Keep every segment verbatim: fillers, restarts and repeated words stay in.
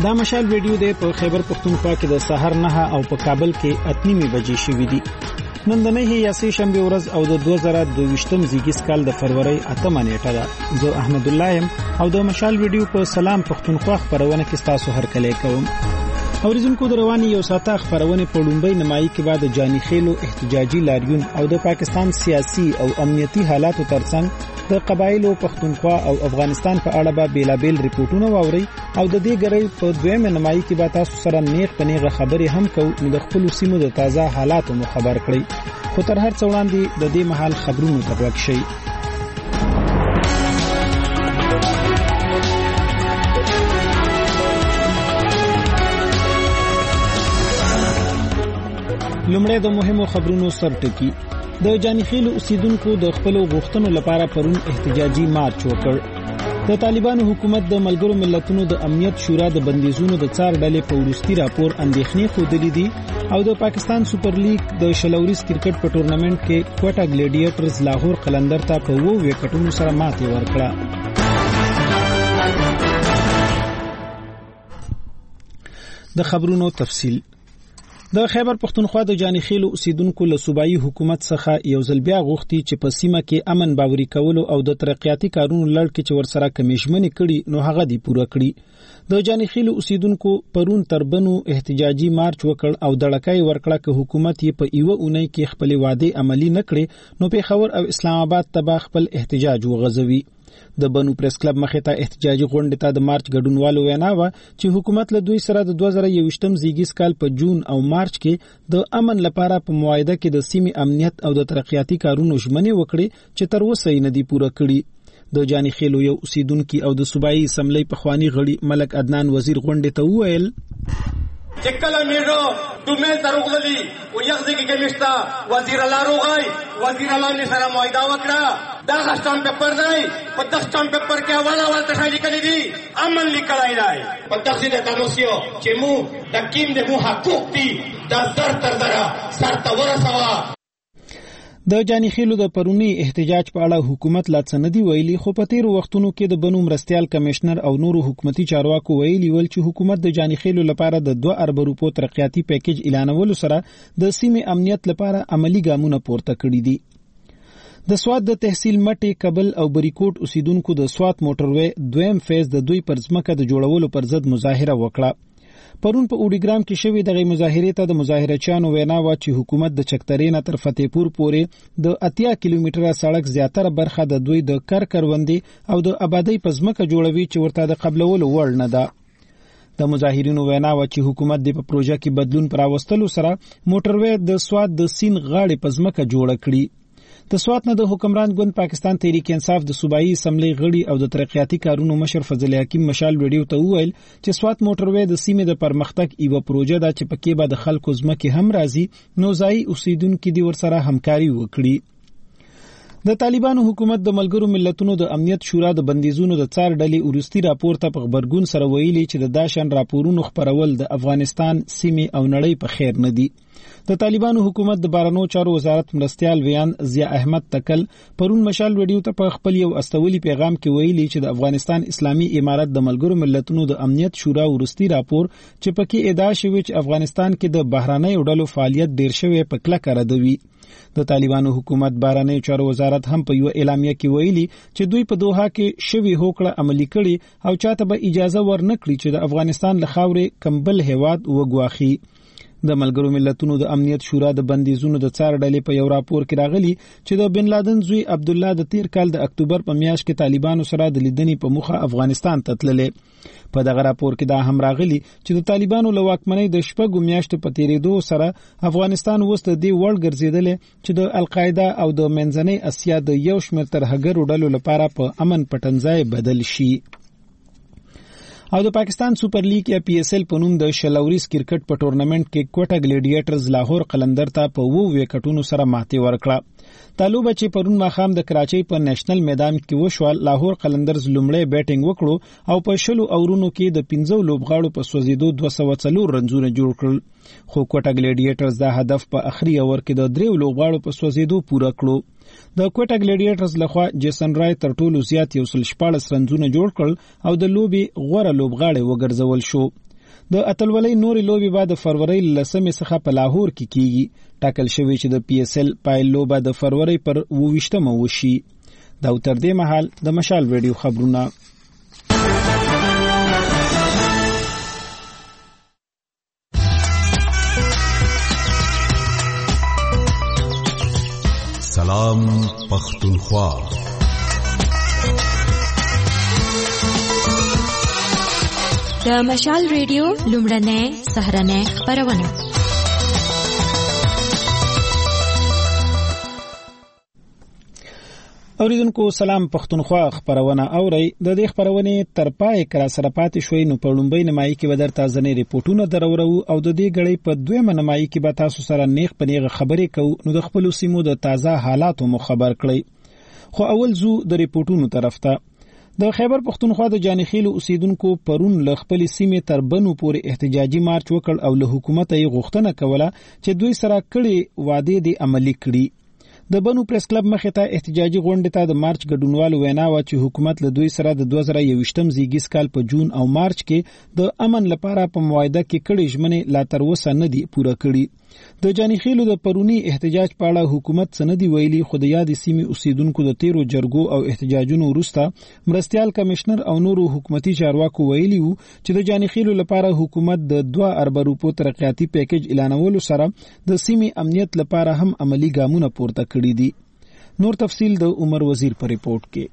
دا مشال ویډیو دی په خیبر پختونخوا کې د سحر نه او په کابل کې اتنیمې بجې شوې دي. نن د نه یاسې شنبه ورځ او د دوه زره دوه ویشتم زیږیز کال د فروری اتمه نیټه ده. زه احمد الله يم او د مشال ویډیو په سلام پختونخوا خبرونه کې تاسو هرکلی کوم. اوریدونکو د رواني یو ساعته خبرونه په لومبۍ نمایي کې بعد جاني خېلو احتجاجي لاریون او د پاکستان سیاسي او امنیتي حالاتو ترڅنګ د قبایلو پختونخوا او افغانستان په اړه به بیلابل ریپورتونه واوري او د دې غړي په دویمه نمایي کې به تاسو سره نیغ پنیغه خبرې هم کوو د خپل سیمو د تازه حالاتو مو خبر کړئ. خو تر هر څه وړاندې د دې محل خبرونو ته وګورئ شئ. لومړی د مهمو خبرونو سرټکی. د جاني خېلو اوسیدونکو د خپل غوښتنو لپاره پرون احتجاجي مارچ وکړ. د طالبانو حکومت د ملګرو ملتونو د امنیت شورا د بندیزونو د څار ډلې په وروستي راپور اندېښنې ښودلې دي او د پاکستان سپر لیګ د شلوريز کرکټ په ټورنمنټ کې کوټا ګلیډیټرز لاهور قلندر ته په وو وکټونو سره ماتې ورکړه. د خبرونو تفصیل. د خیبر پختونخوا د جاني خېلو اوسیدونکو له صوبایي حکومت څخه یو ځل بیا غوښتي چې په سیمه کې امن باوري کولو او د ترقیاتي کارونو لړ کې چې ورسره کمیشمنې کړي نو هغه دی پوره کړي. د جاني خېلو اوسیدونکو پرون تربنو احتجاجي مارچ وکړ او دړکای ورکړه چې حکومت یې په ایو اونۍ کې خپل وعده عملی نکړي نو پیښور او اسلام آباد ته خپل احتجاج وغځوي. د بنو پریس کلب مخې ته احتجاجي غونډه ته د مارچ ګډونوالو وینا و چې حکومت له دوی سره د دوه زره یوویشتم زیږیز کال په جون او مارچ کې د امن لپاره په معاهده کې د سیمې امنیت او د ترقیاتي کارونو ژمنې وکړي چې تر اوسه یې نه دي پوره کړي. د جاني خېلو یو اوسیدونکو او د صوبایي اسمبلی په خواني غړي ملک عدنان وزیر غونډه ته وویل چې کله میرو دومل تروغلی او یغزه کې کمشتا وزیر الله روغای وزیر الله نه سره معاهده وکړه دا غشتان پیپر دی په دغشتان پیپر کې حواله ولته خالي کړی دي امن لیکلای دی په تخصیص د تنوسیو چې مو د کیم د مو حقوق دي د در تر دره سر ته ورسوا. د جاني خېلو د پرونی احتجاج په اړه حکومت لا څه نه دی ویلي خو په تیر وختونو کې د بنو مرستيال کمشنر او نورو حکومتي چارواکو ویلي ول چې حکومت د جاني خېلو لپاره د دوه ارب روپو ترقیاتي پیکیج اعلانولو سره د سیمې امنیت لپاره عملی ګامونه پورته کړي دي. د سواد د تحصیل مټي کابل او بریکوټ اوسیدونکو د سواد موټروي دویم فیز د دوی پر ځمکه د جوړولو پر ضد مظاهره وکړه. پرون په اوډیګرام کې شوې دغه مظاهره ته د مظاهرچیانو وینا و چې حکومت د چکترې نه تر فتحپور پورې د اتیا کیلومتره سړک زیاتره برخه د دوی د کر کروندې او د آبادی په ځمکه جوړوي چې ورته د قبلولو وړ نه ده. د مظاهرینو وینا و چې حکومت د په پروژه کې بدلون پراوستلو سره موټروي د سواد د سین غاړې په ځمکه جوړ کړي. د سوات نه د حکمران ګوند پاکستان تحریک انصاف د صوبایي اسمبلی غړي او د ترقیاتي کارونو مشر فضل حکیم مشال ویډیو ته وویل چې سوات موټروي د سیمې د پرمختګ ایو پروژه ده چې پکې به د خلکو ځمکې هم راځي نو ځای اوسیدونکو دي ورسره همکاري وکړي. د طالبانو حکومت د ملګرو ملتونو د امنیت شورا د بندیزونو د څار ډلې ورستي راپور ته په خبرګون سره ویلي چې د داشن راپورونو خبرول د افغانستان سیمې او نړۍ په خیر نه دي. د طالبانو حکومت د بهرنیو چارو وزارت مرستيال ویان ضیا احمد تکل پرون مشال ویډیو ته په خپل یو استولي پیغام کې ویلي چې د افغانستان اسلامي امارت د ملګرو ملتونو د امنیت شورا ورستي راپور چې پکې ادعا شوی چې افغانستان کې د بهرنیو ډلو فعالیت ډیر شوی په کلکه ردوي. د طالبانو حکومت بهرنیو چارو وزارت هم په یو اعلامیه کې ویلي چې دوی په دوحه کې شوی هوکړه عملی کړي او چاته به اجازه ورنکړي چې د افغانستان له خاورې کمبل هیواد وګواخي. د ملګرو ملتونو د امنیت شورا د بندیزونو د څار ډلې په یو راپور کې راغلي چې د بن لادن زوی عبد الله د تیر کال د اکتوبر په میاشت کې طالبانو سره د لیدنې په مخه افغانستان ته تللې. په دغه راپور کې دا هم راغلي چې د طالبانو له واکمنۍ د شپږو میاشتو په تیریدو سره افغانستان اوس د دې وړ ګرځیدل چې د القاعده او د منځنۍ اسیا د یو شمېر ترهګرو ډلو لپاره په امن پټنځای بدل شي. او د پاکستان سپر لیګ یا پی ایس ایل په نوم د شلوريز کرکټ په ټورنمنټ کې کوټا ګلیډیټرز لاهور قلندر ته په وو وکټونو سره ماتې ورکړه. طالب چې پرون ماخام د کراچۍ په نېشنل میدان کې وشول لاهور قلندرز لومړی بیټینګ وکړو او په شلو اورونو کې د پنځو لوبغاړو په سوځیدو دوه سوه څلور رنزونه جوړ کړل. خو کوټا ګلیډیټرز دا هدف په اخري اور کې د دریو لوبغاړو په سوځیدو پوره کړو. د کوټا ګلیډیټرز لخوا جیسن رای تر ټولو زیات یو سل شپاړس رنزونه جوړ کړل او د لوبي غوړه لوبغاړي وګرځول شو. د اتلولۍ نورې لوبې به د فروری لسمې څخه په لاهور کې کیږي. ټاکل شوی چې د پی اس ایل پایل لوبه د فروری پر اوویشتمه وشي. دا تر دې مهال د مشال ویډیو خبرونه. سلام پختونخوا. د مشال ریډیو لومړنۍ سهارنۍ خبرونه. اوریدونکو سلام پختونخوا خبرونه اوري. د دې خبرونه تر پای کرا سره پاتې شوي نو په لومړی نیمایي کې به درته ځنې ریپورتونه درورو او د دې غړي په دویمه نیمایي کې به تاسو سره نیغ په نیغه خبرې کوو. نو د خپل سیمو د تازه حالاتو مو خبر کړئ. خو اول زو د ریپورتونو طرف ته. د خیبر پختونخوا د جانخیل اوسیدونکو پرون ل خپل سیمې تر بنو پورې احتجاجي مارچ وکړ او له حکومت یې غوښتنه کوله چې دوی سره کړي وعده دي عملی کړي. د بنو پریس کلب مخې ته احتجاجي غونډې ته د مارچ ګډونوالو وینا و چې حکومت له دوی سره د دوه زره یوویشتم زیږیز کال په جون او مارچ کې د امن لپاره په معاهده کې کړي ژمنې لا تر اوسه نه دي پوره کړي. د جانخیلو د پرونی احتجاج په اړه حکومت سندي ویلي خو د یاد سیمې اوسیدونکو د تیرو جرګو او احتجاجونو وروسته مرستيال کمشنر او نورو حکومتي چارواکو ویلي وو چې د جانخیلو لپاره حکومت د دوه ارب روپو ترقیاتي پیکیج اعلانولو سره د سیمې امنیت لپاره هم عملی ګامونه پورته کړي دي. نور تفصیل د عمر وزیر په ریپورت کې.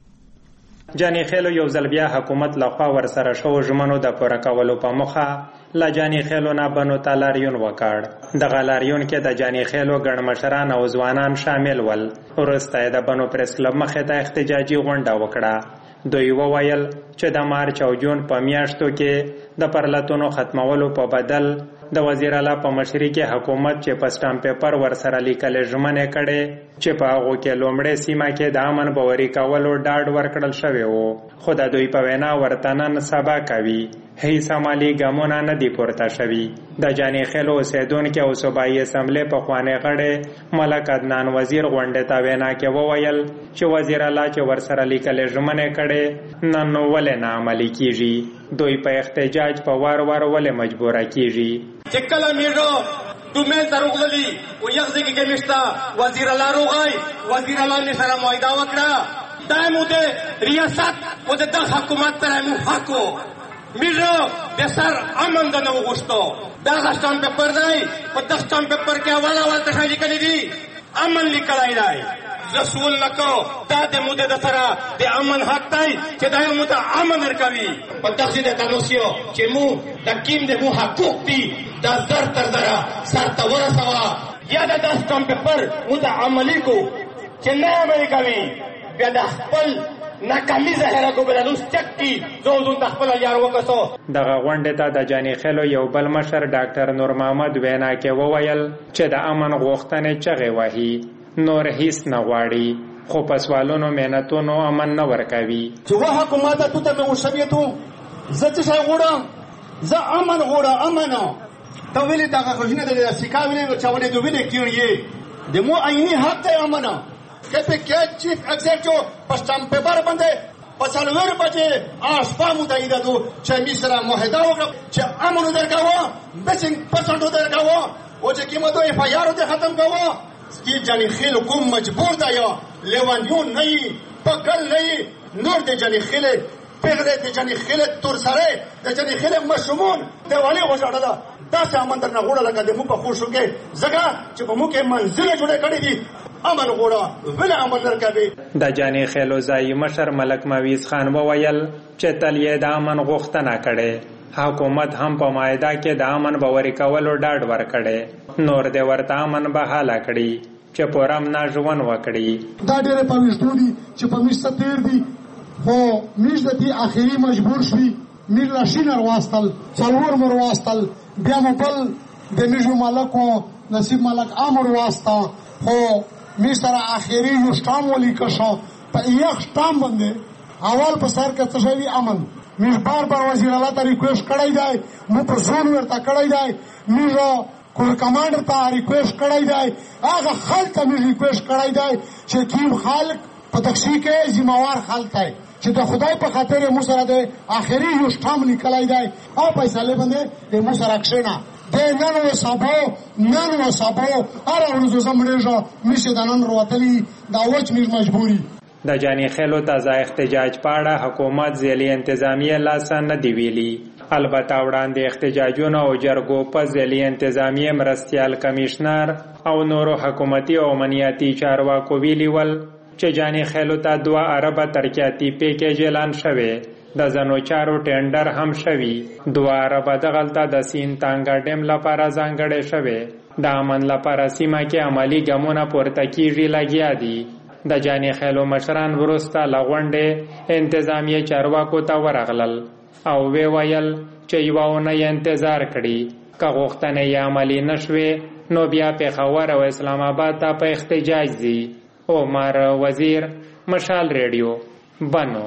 جانخیلو یو ځل بیا حکومت لخوا ورسره شو ژمنو د پوره کولو په موخه لا جانخیلو نه بنو ته لاریون وکړ. دغه لاریون کې د جانخیلو ګڼ مشران او ځوانان شامل ول. وروسته د بنو پریس کلب مخې ته احتجاجي غونډه وکړه. دوی وویل چې د مارچ او جون په میاشتو کې د پرلتونو ختمولو په بدل د وزیر اعلی په مشرۍ کې حکومت چې په سټامپ پیپر ورسره لیکل ژمنې کړي چې په هغه کې لومړی سیمه کې د امن باوري کولو ډاډ ورکړل شوی وو. خو د دوی په وینا ورته نن سبا کوي هیڅ عملي ګامونه نه دي پورته شوي. د جانخیلو اوسیدونکو او صوبایي اسمبلی پخوانی غړی ملک عدنان وزیر غونډې ته وینا کې وویل چې وزیر اعلی چې ورسره لیکل ژمنې کړي نن ولې نه عملي کیږي. دوی په احتجاج په وار وار ولې مجبوره کیږي. چې کله میرو دومل تروغلی او یغزه کې کمشتا وزیر اعلی روغای وزیر اعلی نه سره معاهده وکړه دایمو د ریاست او د حکومت تر مو حقو میرو د سر امن د نو غوښتو دا غشتان پیپر دی په دغشتان پیپر کې اول اول ته لیکلي دي امن لیکلای دی رسول نکو دا د موده د سره د امن حق دی چې دا موږ ته امن ورکوي په دغه د تنوسیو چې مو د کیم د مو حقوق دي دا در تر درا سر ته ورسوا یا د دغشتان پیپر موږ ته عملی کو چې نه عملی کوي بیا د خپل ناکامي ظاهره کو بلالوس چکی زوزون تخپل یار وکسو. دغه غونډه ته د جانخیلو یو بل مشر ډاکټر نور محمد وینا کې وویل چې د امن غوښتنې چغې وهي نور هیڅ نه غواړي خو په سوالونو مهنتونو امن نه ورکوي. چې وا حکومت ته ته مو شبیتو زته شای غوړه ز امن غوړه امن ته ویلې دغه خوښنه د سیکاوینه او چاونه دوی نه کیږي د مو عیني حق ته امن کته کې چیف ایگزیکټیو په سټامپ پیپر باندې په څلور بجې آشپا متحده دو چې می سره معاهده وکړه چې امن درکاوه بچنګ پرسنټ درکاوه او چې قیمتو اف آی آر ته ختم کاوه کی جانخیل کوم مجبور دا یا لیوانیون نه پکل نه نور د جانخیل پیغله د جانخیل تور سره د جانخیل مشمون دیواله وژړه دا تاسو امن درنه غوړه لګا د مو په خوشو کې زګه چې په مو کې منزل جوړه کړې دي امن غوړه ولا امن درکوي. د جانخیلو ځای مشر ملک مویز خان وویل چې تل یې د امن غوښتنه کړې حکومت هم په معاهده کې د امن باوري کولو ډاډ ورکړي نور د ورته امن بحاله کړي چې پورم نه ژوند وکړي. دا ډېر په وشتو دي چې په مشته تیر دي خو مش د دې اخیری مجبور شوي میر لاشینر واستل څلور مر واستل بیا مبل د میجو ملکو نصیب ملک امر واسطه خو می سره اخیری یو شتام ولی کښه په یو شتام باندې اول په سر کې څه شوی امن می بار بار وزیر اعلی ته ریکوست کړی دی مو په زون ورته کړی دی می جو کور کمانډر ته ریکوست کړی دی هغه خلک ته می ریکوست کړی دی چې کیم خلک په تخصیص کې ذمہوار خلک دی چې د خدای په خاطر یې موږ سره د آخري یو شټام لیکلی دی او فیصلې باندې د موږ سره کښېنه د نن و سبا نن و سبا هره ورځ زه مړېږه میشې د نن روتلي دا وچ میږ مجبوري. د جاني خیلو تازه احتجاج په اړه حکومت ځلي انتظامیه لاسه نه دی ویلي. البته وړاندې احتجاجونه او جرګو په ځلي انتظامیه مرستیال کمیشنر او نورو حکومتي او امنیتي چارواکو ویلي ول چې جاني خیلو ته دوه اربه ترقیاتي پیکیج اعلان شوی، د ځینو چارو ټینډر هم شوی. دوه اربه دغلته د سیند تانګه ډیم لپاره ځانګړی شوی. د امن لپاره سیمه کې عملي ګامونه پورته کیږي لګیا دي. د جاني خیلو مشران وروسته له غونډې انتظامیه چارواکو ته ورغلل او وی ویل چې یوه اونۍ انتظار کړي، که غوښتنې یې عملي نه شوې نو بیا پېښور او اسلام آباد ته په احتجاج ځي. عمر وزیر، مشال ریډیو، بنو.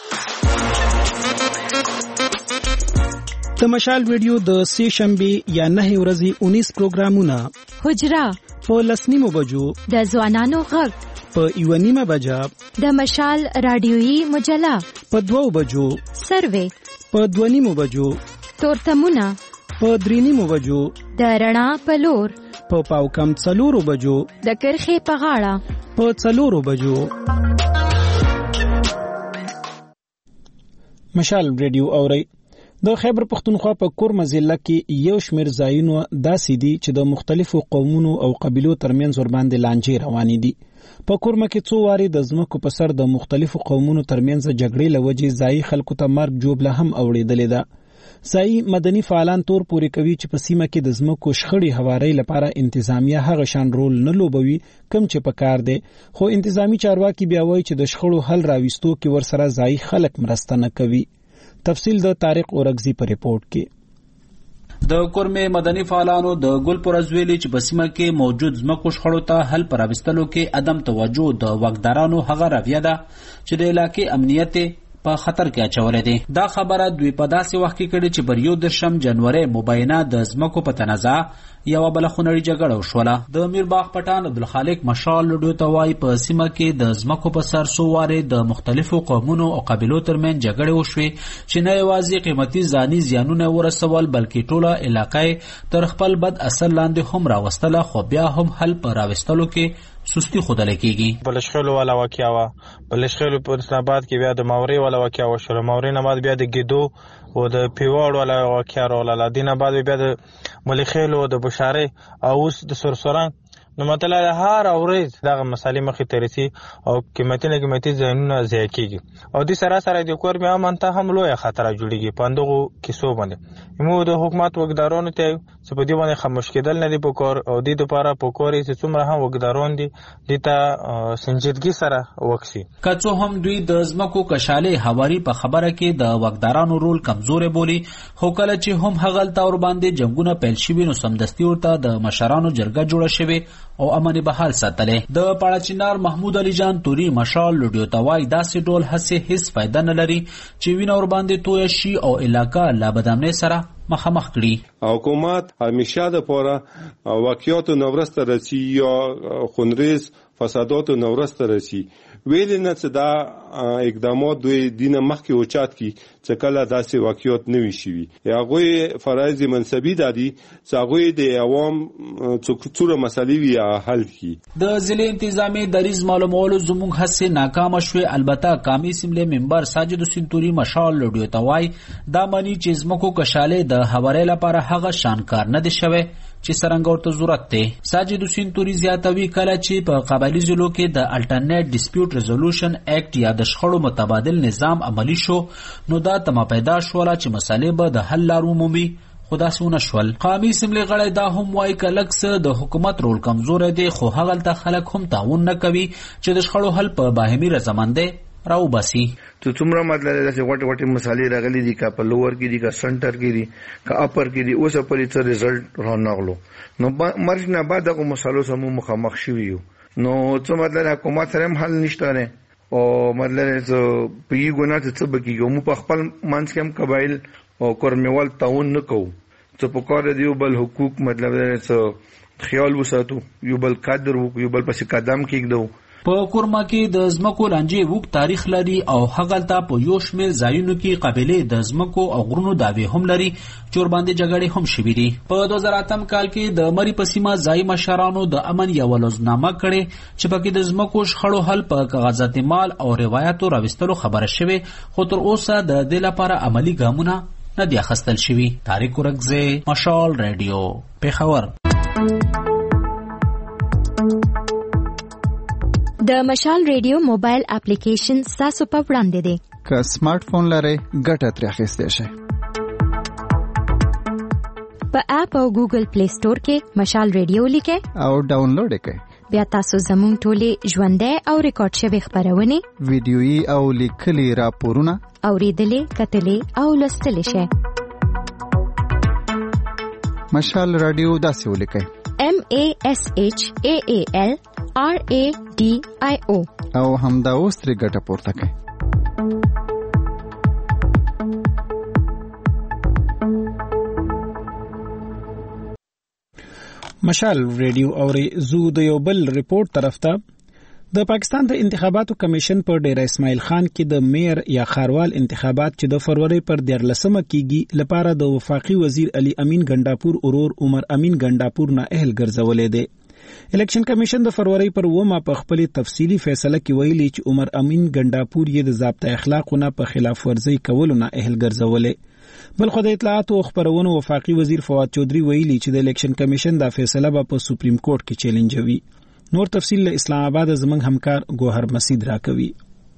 د مشال ریډیو د سې شنبې یا نهه ورځې اونیس پروګرامونه: حجره په لسنیمو بجو، د ځوانانو غږ په یوه نیمه بجه، د مشال رادیویي مجله په دوو بجو، سروې په دوه نیمو بجو، تورتمونه په درې نیمو بجو، د رڼا په لور په پاو کم څلورو بجو، د کرښې په غاړه په څلورو بجو. مشال ریډیو اورئ. د خیبر پختونخوا په کورمه ضلع کې یو شمېر ځایونه داسې دي چې د مختلفو قومونو او قبیلو ترمنځ ورباندې لانجې روانې دي. په کورمه کې څو وارې د ځمکو په سر د مختلفو قومونو ترمنځ جګړې له وجې ځایي خلکو ته مرګ جوړه هم اوړېدلې ده. ځایي مدني فعالان تور پورې کوي چې په سیمه کې د ځمکو شخړې هوارۍ لپاره انتظامیه هغه شان رول نه لوبوي کوم چې په کار دی، خو انتظامی چارواکي بیا وایي چې د شخړو حل راوستو کې ورسره ځایي خلک مرسته نه کوي. تفصیل د طارق اورګزي په ریپورت کې. د کورمې مدني فعالانو د ګل پرز ویلي چې په سیمه کې موجود ځمکو شخړو ته حل پر راوستلو کې عدم توجه د واکدارانو هغه رویه ده چې د علاقې امنیت په خطر کې اچولې دي. دا خبره دوی په داسې وخت کې کړي چې پر یو دشم جنوري مبینه د ځمکو په تنازع یو بل خونړی جګړه وشوله. د میرباغ پټان عبدالخالق مشال لډو ته وایي په سیمه کې د ځمکو په سر څو وارې د مختلفو قومونو او قبیلو ترمنځ جګړې وشوې چې نه یوازې قیمتي ځاني زیانونه ورسول بلکې ټوله علاقه تر خپل بد اثر لاندې هم راوستله، خو بیا هم حل په راوستلو کې سستی خودل کېږي. بلشخیلو والا واقعا وا بلشخیلو په اسلام آباد کې بیا د ماوري والا واقعا وشوله، ماوري نه بعد بیا د ګیدو او د پیواړ والا واقعا راوله، دینه بعد بیا د ملخیلو د بشاره او اوس د سرسران. نو مطلب هر اورز دغه مسالې مخې ترسي او قیمتي نه قیمتي ځایونه ضایع کیږي او د سره سره د کور مې امن ته هم لوی خطر جوړیږي. پاندغو کیسو باندې مو د حکومت وګدارانو ته څه په دې باندې خاموش کېدل نه دي په کور او د لپاره په کورې چې څومره هم وګدارون دي د ته سنجیدګي سره وکسي. کڅو هم دوی د ځمکو کشاله حواري په خبره کې د وګدارانو رول کمزوري بولی، خو کله چې هم هغلته ور باندې جنگونه پیل شوي نو سمدستي ورته د مشرانو جرګه جوړه شوه او امن به حال ساتلې. د پاړچینار محمود علي جان توري مشال لډیو توای داسې ډول هڅه هیڅ فائدہ نه لري چې وینه ور باندې توی شي او علاقہ لا بدامنه سره مخامخ کړي. حکومت همیشه د پوره واقعیت نورسته رسی یا خونریز فسادات نورسته رسی ویل نه چې دا اقدامات دوی دینه مخکې اوچات کی چې کله داسې واقعیت نوي شي. هغه فرایض منصبي دادي چې هغه د عوام څوره مسلې وی حل کی. د ضلع انتظامی دریز معلومولو زموږ هڅه ناکام شوه. البته قومي سیمله منبر ساجد حسین توري مشال لډیو توای دا مانی چې زمکو کشاله د حواله لپاره هغه شانکار نه دي شوه چې څنګه ورته ضرورت دی. ساجد حسین توري زیاتوي کله چې په قبایلی ضلعو کې د الټرنیټ ډیسپیوټ ریزولوشن اکټ یا د شخړو متبادل نظام عملی شو نو دا تم پیدا شوله چې مسالې به د حل لارو مومي، خدا سونه شول. قومي سیملې غړي دا هم وایي کلکس د حکومت رول کمزور دی، خو هغه تل خلک هم تعاون نه کوي چې د شخړو حل په باهمي رضامندۍ راو باسي. تو څومره مطلب دی چې وټ وټ مسالې راغلي دي کا په لوور کې دي کا سنټر کې دي کا اپر کې دي اوس په دې څه ریزلټ را نغلو نو مرج نه بعد دغه مسالو سمو مخامخ شوی یو نو څه مطلب حکومت سره حل نشته نه او مطلب څه په یو نه څه بکیږي مو په خپل منځ کې هم قبایل او کورمیوال تعاون نه کوو څه په کار دی بل حقوق مطلب څه خیال وساتو یو بل قدر یو بل پس قدم کېږدو په کورما کې د ځمکو لانجې اوږد تاریخ لري او هغلته په یو شمېر ځایونو کې قبیلې د ځمکو او غرونو دعوې هم لري چې ورباندې جګړې هم شوي دي. په دوه زره اتم کال کې د مري په سیمه ځایي مشرانو د امن یوه لوزنامه کړې چې پکې د ځمکو شخړو حل په کاغذات مال او روایتو راوستلو خبره شوې، خو تر اوسه د دې لپاره عملي ګامونه نه دي اخیستل شوي. طارق ورکزی، مشال ریډیو، پېښور. د مشال ریډیو موبایل اپلیکیشن ستاسو په وړاندې دی. که سمارټ فون لرئ ګټه ترې اخیستی شئ. په اپ او ګوګل پلی سٹور کې مشال ریډیو لیکئ او ډاونلوډ یې کړئ. بیا تاسو زموږ ټولې ژوندۍ او ریکارډ شوې خپرونې، ویډیويي او لیکلي راپورونه اورېدلې، کتلې او لوستلی شئ. مشال رادیو داسې ولیکئ: M A S H A A L R A D I O او همدا اوس ترې ګټه پورته کړئ. مشال ریډیو اوري زو د یو بل ریپورت طرف ته. د پاکستان د انتخاباتو کمیشن پر ډیره اسماعیل خان کې د میر یا خاروال انتخابات چې د فروری پر دیارلسمه کېږي لپاره د وفاقي وزیر علي امین ګنډاپور اورور عمر امین ګنډاپور نه اهل ګرځولې دی. الیکشن کمیشن د فروری پر ومه په خپل تفصیلی فیصله کې ویلي چې عمر امین ګنډاپور یې د ضابطه اخلاقونه په خلاف ورزي کولو نه اهل ګرځولې. بل خو د اطلاعات او خبرونو وفاقي وزیر فواد چودري ویلي چې د الیکشن کمیشن دا فیصله به په سپریم کورټ کې چیلنجوي. نور تفصیل له اسلام آباد زمنګ همکار ګوهر مسید راکوي.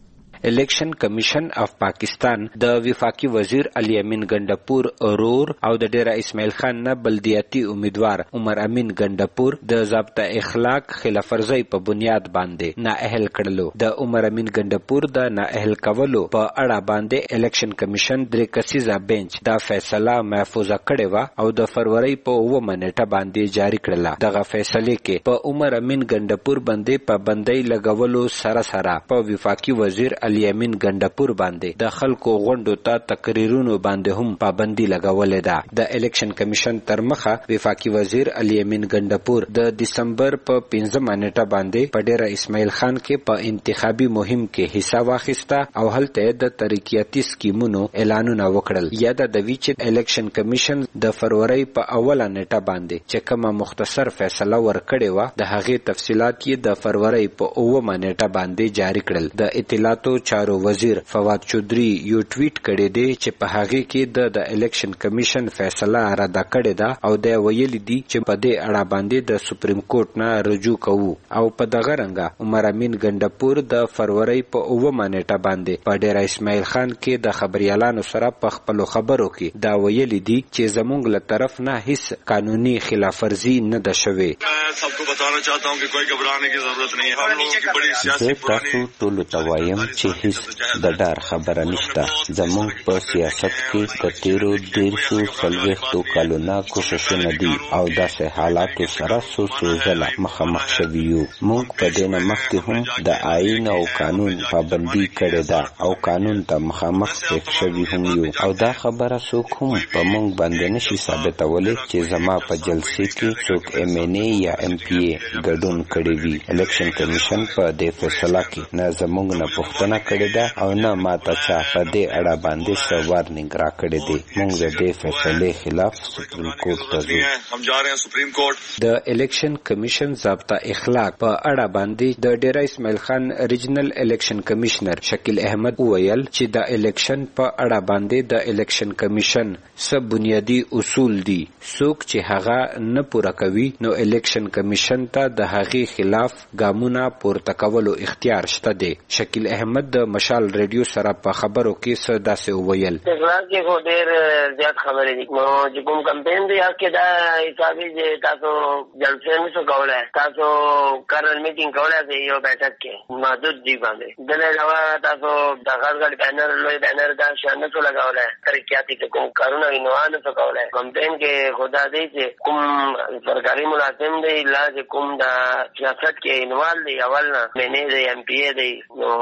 الیکشن کمیشن اف پاکستان د وفاقي وزیر علي امین ګنډاپور اورور او د ډیره اسماعیل خان نه بلدیاتي امیدوار عمر امین ګنډاپور د ضابطه اخلاق خلاف ورزي په بنیاد باندې نا اهل کړلو. د عمر امین ګنډاپور د نا اهل کولو په اړه باندې الیکشن کمیشن درې کسیزه بنچ دا فیصله محفوظه کړې و او د فروری په اوومه نیټه باندې جاری کړله. دغه فیصله کې په عمر امین ګنډاپور باندې پابندۍ لګولو سره سره په وفاقي وزیر علي امین ګنډاپور باندې د خلکو غونډو ته تقریرونو باندې هم پابندي لګولې ده. د الیکشن کمیشن تر مخه وفاقي وزیر علي امین ګنډاپور د دسمبر په پنځمه نیټه باندې په ډیره اسماعیل خان کې په انتخابي مهم کې حصہ واخیسته او هلته د ترقیاتي سکیمونو اعلانونه وکړل. یا د ویچ الیکشن کمیشن د فروری په اوله نیټه باندې چې کومه مختصر فیصله ورکړې و د هغې تفصیلات یې د فروری په اوومه نیټه باندې جاری کړل. د اطلاعاتو چارو وزیر فواد چودري یو ټویټ کړی دی چې په هغه کې د د الیکشن کمیشن فیصله رد کړې ده او د ویلي دی چې په دې اړه باندې د سپریم کورټ نه رجوع کوو. او په دغه رنګه عمر امین ګنډاپور د فروری په اوومه نیټه باندې په ډیره اسماعیل خان کې د خبريالانو سره په خپل خبرو کې دا ویلي دی چې زموږ له طرف نه هیڅ قانوني خلاف ورزي نه ده شوې. سب کو بتانا چاہتا ہوں کہ کوئی گھبرانے کی ضرورت نہیں ہے. ہم لوگوں کی بڑی سیاسی پرانی ټولو ته وایم چې هیڅ د ډار خبره نشته. زموږ په سیاست کې د تیرو دیرشو څلوېښتو کالو نه کوششونه دي او داسې حالاتو سره څو څو ځله مخامخ شوي یو. موږ په دې نه مخکې هم د آئین او قانون پابندي کړې ده او قانون ته مخامخ پېښ شوي هم یو او دا خبره څوک هم په موږ باندې نشي ثابتولی چې زما په جلسې کې څوک ایم این ای یا ایم پی ای ګډون کړی وي. الیکشن کمیشن په دې فیصله کې نه زموږ نه پوښتنه کړې ده او نه ماته چا په دې اړه باندې څه وارننګ راکړی دی. موږ د دې فیصلې خلاف سپریم کورټ ته ځو. هم جا رہے ہیں سپریم کورټ. د الیکشن کمیشن ضابطه اخلاق په اړه باندې د ډیره اسماعیل خان ریجنل الیکشن کمشنر شکیل احمد وویل چې د الیکشن په اړه باندې د الیکشن کمیشن څه بنیادی اصول دي. څوک چې هغه نه پوره کوي نو الیکشن کمیشن ته د هغې خلاف ګامونه پورته کولو اختیار شته دی. شکیل احمد د مشال ریډیو سره په خبرو کې څه داسې وویل. اخلاق کې خو ډېر زیات خبرې دي. نو چې کوم کمپین دی هغه کې دا حسابي چې تاسو جلسې نشو کولی، تاسو کرنل میټینګ کولی شئ یو بیٹک کې محدود دي باندې. دل علاوه تاسو د غټ غټ بینر لوی بینر دا شان نشو لګولی. ترقیاتي کې کوم کارونه وي نو هغه نشو کولی. کمپین کې خدا دی چې کوم سرکاري ملازم دی لا چې کوم د سیاست کې انوال دی اول نه مینې دی ایم پی ای دی نو عام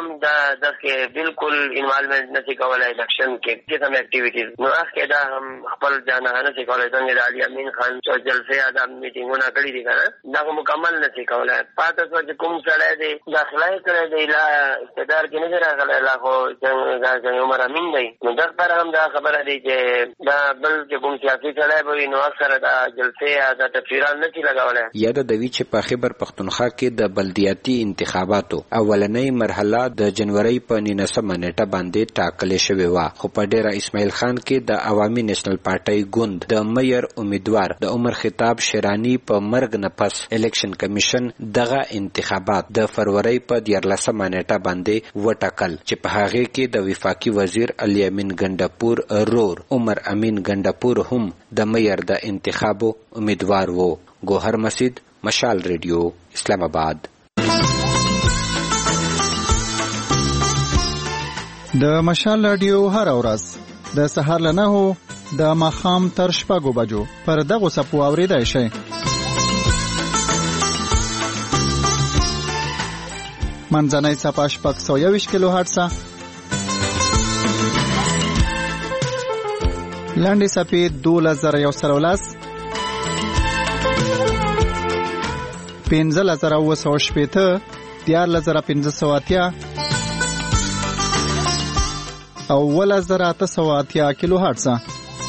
هم دا دغه بالکل انوالومنت نشي کولای الیکشن کې کوم اکټیویټیز نو هغه دا هم خپل ځانه نه شي کولای څنګه د علي امین خان چې جلسه ادم میټینګونه کړی دي کنه دا مکمل نشي کولای پاتې څه کوم سره دی داخله کړی دی لا اقتدار کې نه راغلی لا خو څنګه عمر امین دی نو دا پر هم دا خبره دی چې دا بل چې کوم سیاسي سره به نو اکثر دا جلسه دا تفسیران نشي لګولای یاد د وی چې په خیبر پختونخوا کې د بلدیاتي انتخاباتو اولنۍ مرحله د جنوري په نولسمه نیټه باندې ټاکلې شوې و خو په ډیره اسماعیل خان کې د عوامي نېشنل پارټي ګوند د مېر امیدوار د عمر خطاب شیرانی په مرګ نه پس الیکشن کمیشن دغه انتخابات د فروری په دیارلسمه نیټه باندې وټاکل چې په هغه کې د وفاقي وزیر علي امین ګندپور رور عمر امین ګندپور هم د مېر د انتخابو امیدوار وو. ګوهر مسجد، مشال ریډیو، اسلام آباد. د مشال رادیو هر ورځ د سهار له نهو د ماښام تر شپږو بجو پر دغو څپو اورېدای شئ. منځنۍ څپه شپږ سوه یوویشت کیلو هرټزه، لنډې څپې دولس زره یو سل او لس، پنځلس زره اووه سوه شپېته، دیارلس زره پنځه سوه اتیا او اوولس زره اته سوه اتیا کیلو هرټزه.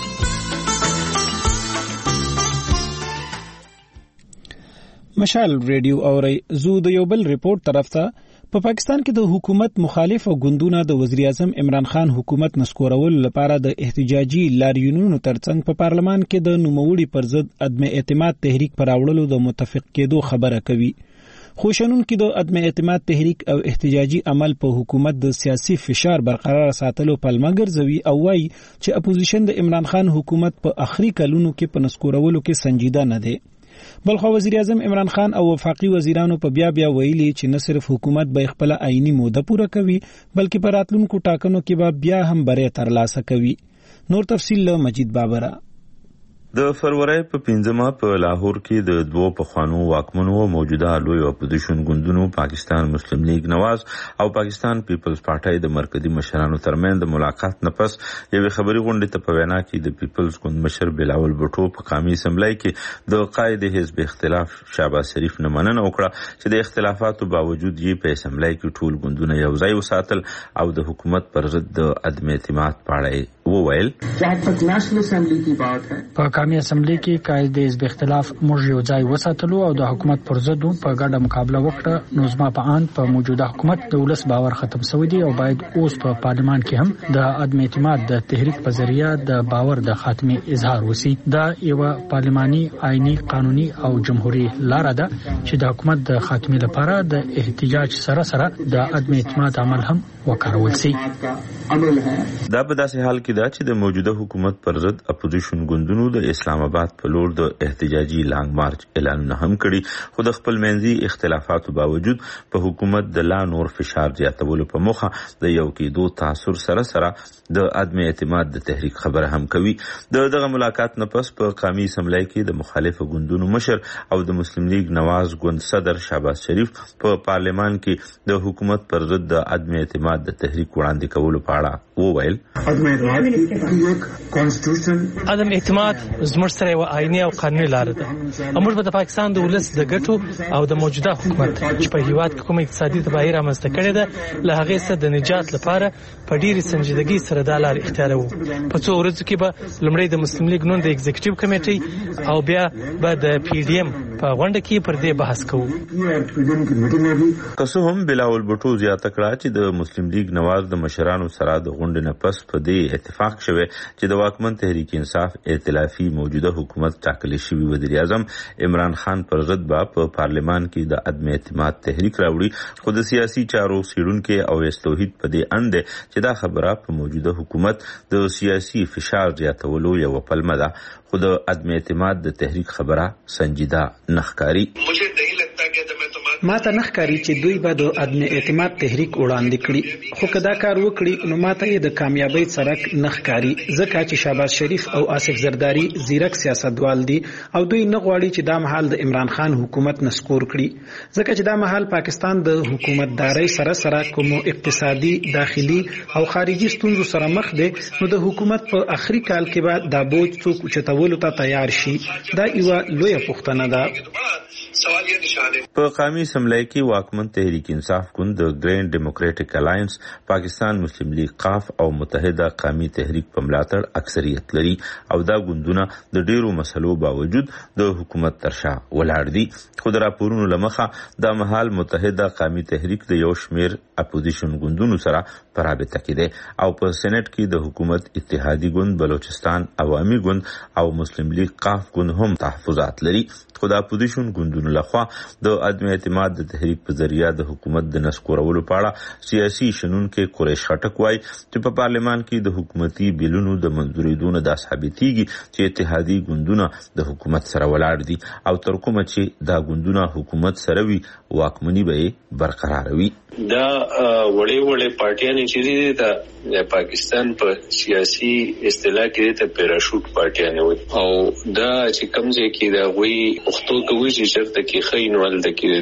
مشال ریډیو اوري. زو د یو بل ریپورت طرف ته په پاکستان کې د حکومت مخالف ګوندونو د وزیر اعظم عمران خان حکومت نسکورول لپاره د احتجاجي لاریونونو ترڅنګ په پارلمان کې د نوموړي پر ضد عدم اعتماد تحریک پر راوړلو د متفق کېدو خبره کوي. خوشنون کې د عدم اعتماد تحریک او احتجاجي عمل په حکومت د سیاسي فشار برقرار ساتلو پلمه ګرځوي او وايي چې اپوزیشن د عمران خان حکومت په اخري کلونو کې په نسکورولو کې سنجیده نه دی. بلخو وزیر اعظم عمران خان او وفاقي وزیرانو په بیا بیا ویلي چې نه صرف حکومت به خپل آئینی موده پوره کوي بلکې په راتلونکو ټاکنو کې به بیا هم بری ترلاسه کوي. نور تفصیل له مجید بابره. د فروری په پنځمه په لاهور کې د دوو پخوانو واکمنو موجوده لوی اپوزیشن ګوندونو پاکستان مسلم لیگ نواز او پاکستان پیپلز پارټي د مرکزی مشرانو ترمن د ملاقات نه پس یوه خبري غونډه ته په وینا کې د پیپلز ګوند مشر بلاول بټو په قومي اسمبلی کې د قائد حزب اختلاف شهباز شریف نه مننه وکړه چې د اختلافاتو باوجود یې په اسمبلی کې ټول ګوندونه یو ځای وساتل او د حکومت پر ضد د عدم اعتماد پاړی وویل. په قومي اسمبلی کې قائد حزب اختلاف موږ یو ځای وساتلو او د حکومت پر ضد په ګډه مقابله وکړه. نو زما په ان په موجوده حکومت د ولس باور ختم شوی دی او باید اوس په پارلمان کې هم د عدم اعتماد د تحریک په ذریعہ د باور د خاتمه اظهار وسی. دا یو پارلماني آئینی قانوني او جمهوریت لار ده چې د حکومت د خاتمه لپاره د احتجاج سره سره د عدم اعتماد عمل هم وکړول شي. دا په داسې حال کې دا چې د موجوده حکومت پر ضد اپوزیشن ګوندونو د اسلام آباد په لور د احتجاجي لانګ مارچ اعلانونه هم کړي خو د خپل منځي اختلافاتو باوجود په حکومت د لا نور فشار زیاتولو په مخه د یو کېدو تاثر سره سره د عدم اعتماد د تحریک خبره هم کوي. د دغه ملاقات نه پس په قومي اسمبلی کې د مخالف ګوندونو مشر او د مسلم لیگ نواز ګوند صدر شهباز شریف په پارلمان کې د حکومت پر ضد د عدم اعتماد د تحریک وړاندې کولو په اړه وویل. عدم اعتماد زموږ سره یو آئینی او قانوني لار ده. موږ د پاکستان د ولس د ګټو او د موجوده حکومت چې په هیواد کې کوم اقتصادي تباهي رامنځته کړې ده له هغې څخه د نجات لپاره په ډېرې سنجیدګۍ سره دا لار اختیاروو. په څو ورځو کې به لومړی د مسلم لیگ نون د ایگزیکټیو کمیټې او بیا به د پی ډی ایم په غونډه کې پر دې بحث کوو. که څه هم بلاول بټو زیاته کړه چې د مسلم لیگ نواز د مشرانو سره د غونډې نه پس په دې اتفاق شوه چې د واکمن تحریک انصاف ائتلافي موجوده حکومت ټاکل شوی وزیر اعظم عمران خان پر ضد به په پارلمان کې د عدم اعتماد تحریک راوړي. خو د سیاسي چارو سیړونکو او استوحید په دې اند چې دا خبره په موجوده حکومت د سیاسي فشار زیاتولو یو پلمه ده خو د عدم اعتماد د تحریک خبره سنجیده نخکاری. मुझे नहीं लगता कि अदम एतमाद ماته نه ښکاري چې دوی به د عدم اعتماد تحریک وړاندې کړي، خو که دا کار وکړي نو ماته یې د کامیابی څرک نه ښکاري، ځکه چې شهباز شریف او آصف زرداری زیرک سیاستوال دي او دوی نه غواړي چې دا مهال د عمران خان حکومت نسکور کړي، ځکه چې دا مهال پاکستان د حکومتدارۍ سره سره کوم اقتصادي، داخلي او خارجي ستونزو سره مخ دی، نو د حکومت په آخري کال کې به دا بوج څوک اوچتولو ته تیار شي. دا یوه لویه پوښتنه ده. په قومي اسمبلی کې واکمن تحریک انصاف ګوند د ګرین ډیموکراټک الاینس، پاکستان مسلم لیگ قاف او متحده قومي تحریک په ملاتړ اکثریت لري او دا ګوندونه د ډیرو مسلو باوجود د حکومت تر شا ولاړ دي. خو د راپورونو له مخه دا مهال متحده قومي تحریک د یو شمیر اپوزیشن ګوندونو سره په رابطه کې دی او په سېنات کې د حکومت اتحادی ګوند بلوچستان عوامي ګوند او مسلم لیگ قاف ګوند هم تحفظات لري. خو د اپوزیشن ګوندونو لخوا د عدم اعتماد د تحریک په ذریعہ د حکومت د نسکورولو په اړه سیاسي شنونکو قریش خټک وایي چې په پارلمان کې د حکومتي بیلونو د منځورېدو د ثابتېږي چې اتحادی ګوندونه د حکومت سره ولاړ دي او تر کومه چې دا ګوندونه حکومت سره وي واکمني به برقرار وي. دا وړې وړې پارټیانې چې دي د پاکستان په سیاسي اصطلاح کې ته پیراشوټ پارټیانې وي او دا چې کوم ځای کې دا غوي پښتو کوي چې چرته کې خینوال د کې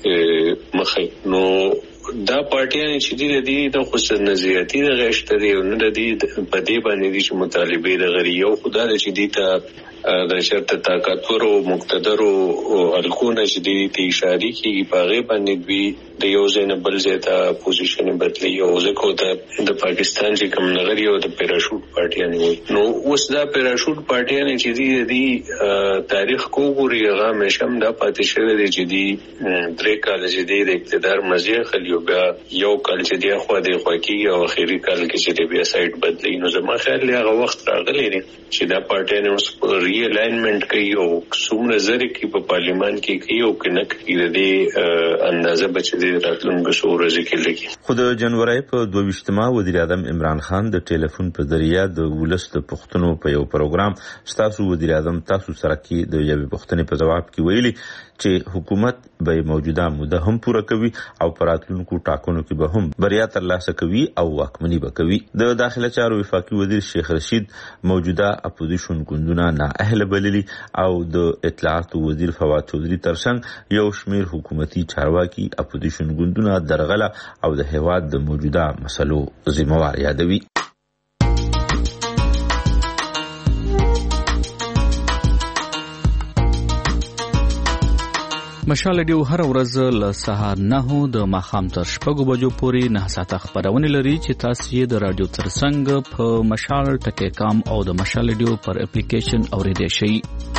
دی مخې نو دا پارټیانې چې دي د د خصوص نظریاتي د غشت دی او نه د دې په دې باندې دي چې مطالبه د غری یو خدای چې دي ته د شرط طاقتور او مقتدر او الکونه چې دي ته اشاره کوي په غیب باندې دوی د یو ځای نه بل ځای ته پوزیشن بدلی او ځکه ته د پاکستان چې کوم نغری او د پیراشوټ پارټیانې وي نو اوس دا پیراشوټ پارټیانې چې دي د تاریخ کو ګوري هغه مشم دا پاتې شوی دی چې دي درې کال چې دي د اقتدار مزه خلیو بیا یو کال چې دی خو د خوکی او اخیری کال کې چې بیا سایت بدلی نو زما خیال دی هغه وخت راغلی دی چې دا پارټیانې اوس ری الاینمنت کوي او څومره زری کې په پارلیمان کې کوي او کنه کوي د دې اندازه بچ دي راتلونکو سورځ کې لګي. خو د جنوري په دوه ویشتمه وزیر اعظم عمران خان د ټلیفون په ذریعہ د ولس د پښتنو په یو پروګرام ستاسو وزیر اعظم تاسو سره کې د یوې پښتنې په جواب کې ویلي چې حکومت به موجوده موده هم پوره کوي او پراتلونکو ټاکنو کې به هم بریا ترلاسه کوي او واکمني به کوي. د داخله چارو وفاقي وزیر شیخ رشید موجوده اپوزیشن ګوندونه نه اهل بللي او د اطلاعات وزیر فواد چودھری ترڅنګ یو شمیر حکومتي چارواکي اپوزیشن ګوندونه درغله او د هیواد د موجوده مسلو ذمہوار یادوي. مشال ډیو هر ورځ له سهار نه د ماخام تر شپږو بجو پورې نه ساعته خبرونه لري چې تاسو یې د رادیو ترڅنګ په مشال ټکی کام او د مشال ډیو پر اپلیکیشن اوریدئ شئ.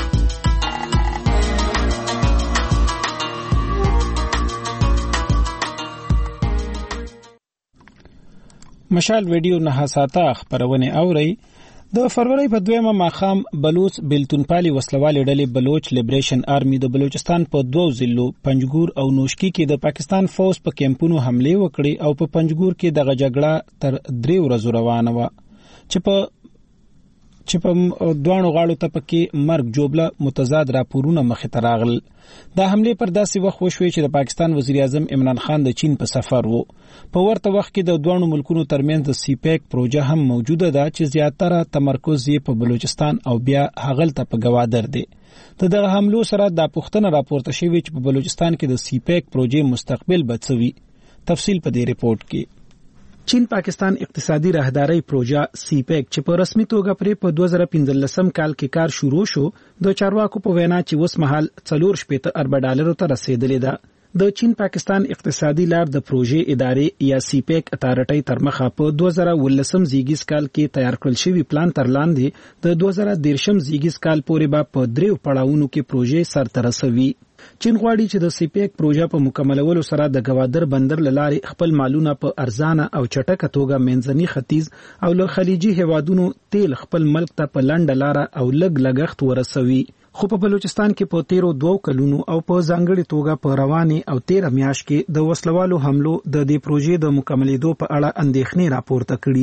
مشال ویډیو نه ساعته خبرونه اوري. د فروری په دویمه ماخام بلوچ بلتونپالي وسلوالې ډلې بلوچ لیبریشن آرمي د بلوچستان په دوو ضلعو پنجګور او نوشکی کې د پاکستان فوج په کیمپونو حمله وکړي او په پنجګور کې د غجګړه تر درې ورځې روانه و چې په چې په دوانو غاړو ته پکې مرګ جوړه متضاد راپورونه مخې ته راغل. دا حمله پر داسې وخت وشوې چې د پاکستان وزیر اعظم عمران خان د چین په سفر وو. په ورته وخت کې د دوانو ملکونو ترمنځ د سی پیک پروژه هم موجوده ده چې زیاتره تمرکز یې په بلوچستان او بیا هغلته په گوادر دی. د دغه حملو سره د پښتنه راپورته شوی چې په بلوچستان کې د سی پیک پروژې مستقبل بچوي. تفصیل په دې ریپورت کې. چین پاکستان اقتصادي راهداري پروژه سی پیک چې په رسمي توګه پرې په دوه زره پنځلسم کال کې کار شروع شو د چارواکو په وینا چې اوس مهال څلور شپېته ارب ډالرو ته رسیدلې ده. د چین پاکستان اقتصادي لار د پروژې ادارې یا سی پیک اتارټي تر مخه په دوه زره ولسم زیږیز کال کې تیار کړل شوی پلان تر لاندې د دوه زره دیرشم زیږیز کال پورې به په دریو پړاوونو کې پروژې سرته رسوي. چین غواړي چې د سی پیک پروژه په مکملولو سره د گوادر بندر لارې خپل مالونه په ارزانه او چټکه توګه منځني ختیځ او له خلیجي هیوادونو تیل خپل ملک ته په لنډه لار او لګ لګښت ورسوي. خو په بلوچستان کې په تیرو دوو کلونو او په ځانګړي توګه په رواني او تیر میاشت کې د وسلوالو حملو د دې پروژې د مکملېدو په اړه اندېښنې راپورته کړي.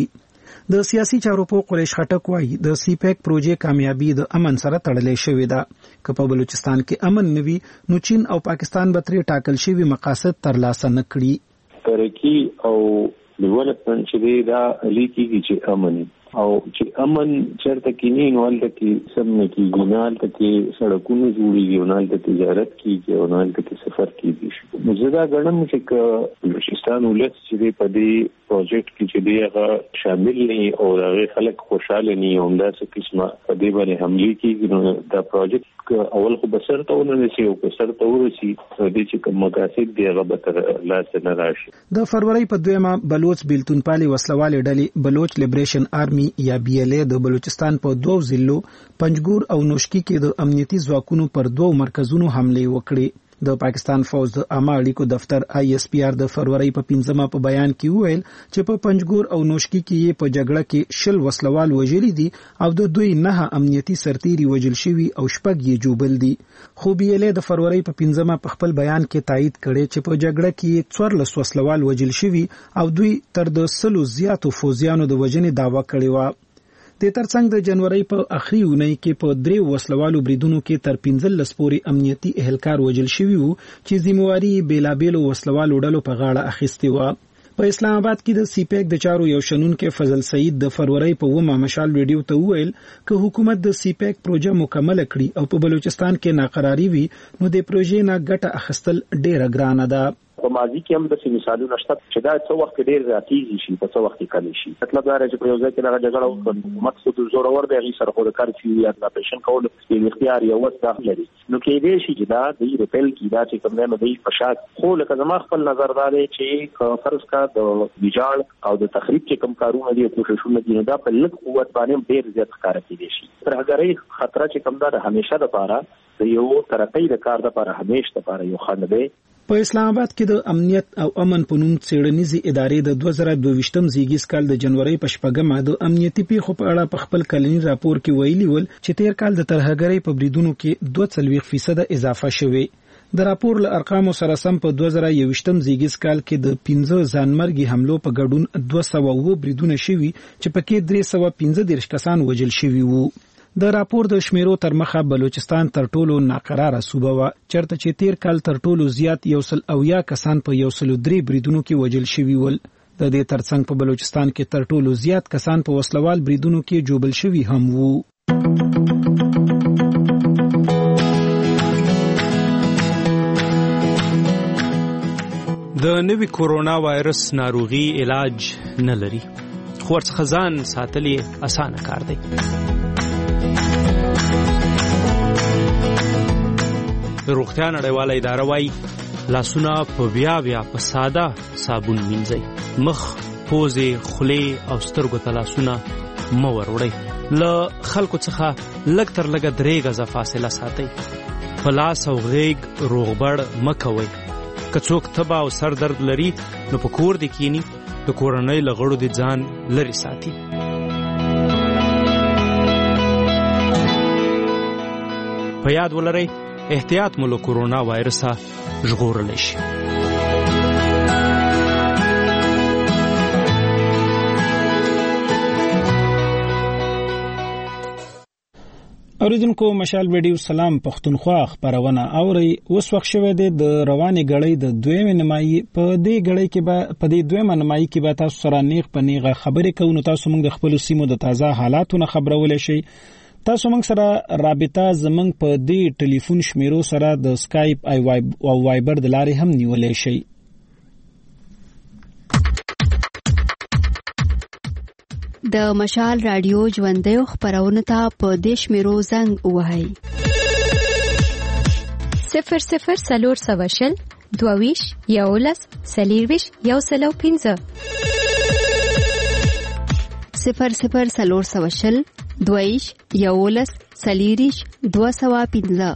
د سیاسي چارو په قریش خټک وایي د سی پیک پروژې کامیابی د امن سره تړلې شوې ده که په بلوچستان کې امن نوي نو چین او پاکستان به ترې ټاکل شوي مقاصد ترلاسه نه کړي. ترقي او ډیولپمنټ چې دا لیکي چې امن او چې امن چرته کې نه نو هلته کې سم نه کېږي، نه هلته کې سړکونه جوړېږي، نه هلته تجارت کېږي او نه هلته کې سفر کېږي. نو زه دا ګڼم چې که بلوچستان ولس چې دی په دې پروجیکټ کې چې دی هغه شامل نه او هغه خلک خوشاله نه او همداسې قسمه په دې باندې حملې کېږي نو دا پروجیکټ اول خو به سر ته ونرسي او که سر ته ورسي دې چې کوم مقاصد دی هغه به تر لاسه نه راشي. د فروری په دویمه بلوچ بیلتون پالي وسلوالې ډلې بلوچ لیبریشن آرمي یا بی ایل ای د بلوچستان په دوو ضلعو پنجګور او نوشکی کې د امنیتي ځواکونو پر دوو مرکزونو حملې وکړې. د پاکستان فوج د عامه اړیکو دفتر آی ایس پی آر د فروری په پنځمه په بیان کې وویل چې په پنجګور او نوشکی کې په جګړه کې شل وسلوال وژلي دي او د دوی نه امنیتي سرتیري وژل شوي او شپږ یې جوبل دي. خو بی ایل ای د فروری په پنځمه په خپل بیان کې تایید کړي چې په جګړه کې څوارلس وسلوال وژل شوي او دوی تر د سلو زیاتو فوجیانو د وژنې دعوا کړې وه. د ترڅنګ د جنوري په اخري اونۍ کې په درې وسلوالو بریدونو کې تر پنځلس پورې امنیتي اهلکار وژل شوي وو چې ذمہواري بیلابیلو وسلوالو ډلو په غاړه اخیستې وه. په اسلام آباد کې د سی پیک د چارو یو شنونکو فضل سعید د فروری په ومه مشال ویډیو ته وویل چې حکومت د سی پیک پروژه مکمل کړي او په بلوچستان کې ناقراری وي نو د پروژې نه ګټه اخیستل ډیره ګرانه ده. په ماضي کې هم د څه مثالونه شته چې دا څو وخت ډیر زیاتېږي شي په څو وخت کې کلی شي. مطلب دا چې په یو ځای کې دغه جګړه وکړي حکومت خو د زورور دی هغې سره خو د کرفیو یا د اپریشن کولو یو اختیار یا وس دا لري نو کېدای شي چې دا د ریپل کې دا چې کوم دی نو دی په شاک خو لکه زما خپل نظر دا دی چې فرض کا د ویجاړ او د تخریب چې کوم کارونه دي کوششونه دي نو دا په لږ قوت باندې ډیر زیات ښکاره کېدای شي. ترهګرۍ خطر چې کوم دا د همیشه لپاره د یو ترقۍ د کار لپاره همیشه لپاره یو خنډ دی. په اسلام آباد کې د امنیت او امن په نوم څېړنیزې ادارې د دوه زره دوه زیږیز کال د جنوري په شپږمه د امنیتي پیښو په اړه په خپل کلنی راپور کې ویلي ول چې تیر کال د ترهګرۍ په بریدونو کې دوه څلوېښت فیصد اضافه شوې. د راپور له ارقامو سره سم په دوه زره یوویشتم زیږیز کال کې د پنځه ځانمرګي حملو په ګډون دوه سوه اووه بریدونه شوي چې پکې درې سوه پنځه دېرش کسان وژل شوي وو. د راپور د شمیرو تر مخه بلوچستان تر ټولو ناقراره صوبه وه چېرته چې تیر کال تر ټولو زیات یو سل اویا کسان په یو سلو درې بریدونو کې وژل شوي ول. د دې ترڅنګ په بلوچستان کې تر ټولو زیات کسان په وسلوال بریدونو کې جوبل شوي هم وو. د نوي کورونا وایرس ناروغي علاج نه لري خو ورڅخه ځان ساتل یې اسانه کار دی. د روغتیا نړیواله اداره وايي لاسونه په بیا بیا په ساده صابون مینځئ. مخ، پوزې، خولې او سترګو ته لاسونه مه وروړئ. له خلکو څخه لږ تر لږه درې غزه فاصله ساتئ. په لاس او غیږ روغبړ مه کوئ. که څوک تبه او سر درد لري نو په کور دې کینی د کورنۍ له غړو دې ځان لرې ساتي. په یاد ولرئ احتیاط مو له کورونا وایرسه ژغورلی شي. اوریدونکو مشال ویډیو سلام پښتونخوا خبرونه اوري. اوس وخت شوه د رواني غړې د دویمه نمایي په دې غړې کې به په دې دویمه نمایي کې به تاسو سره نیغ په نیغه خبرې کوو. نو تاسو موږ د خپل سیمو د تازه حالاتونو خبرولای شئ. تاسو موږ سره رابطه زمنګ په دې ټلیفون شمیرو سره د سکایپ او وایبر د لارې هم نیولای شئ. د مشال رادیو ژوندۍ خبرونه ته په دې شمیرو زنګ ووهئ. صفر صفر څلور سوه شل دوه ویشت یولس څلېرویشت یو سل او پنځه. صفر صفر څلور سوه شل دویش یولس سلیریش دو سوا پنځه.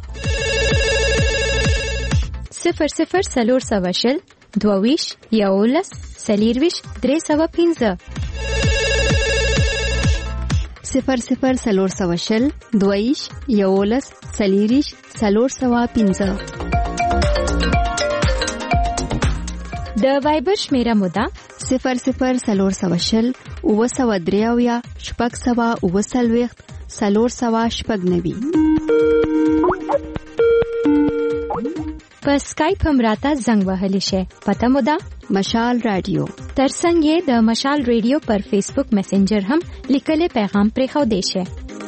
صفر صفر څلور سوه شل دویش یولس سلیریش درې سوا پنځه. صفر صفر څلور سوه شل دویش یولس سلیریش څلور سوا پنځه. د وایبر شمیره مو ده صفر صفر څلور سوه شل اووه سوه درې اویا شپږ سوه اووه څلوېښت څلور سوه شپږ نوي. په سکایپ هم راته زنګ وهلی شي. پته مو ده مشال رادیو. ترڅنګ یې د مشال رادیو پر فیسبوک میسنجر هم لیکلي پیغام پرېښودی شي.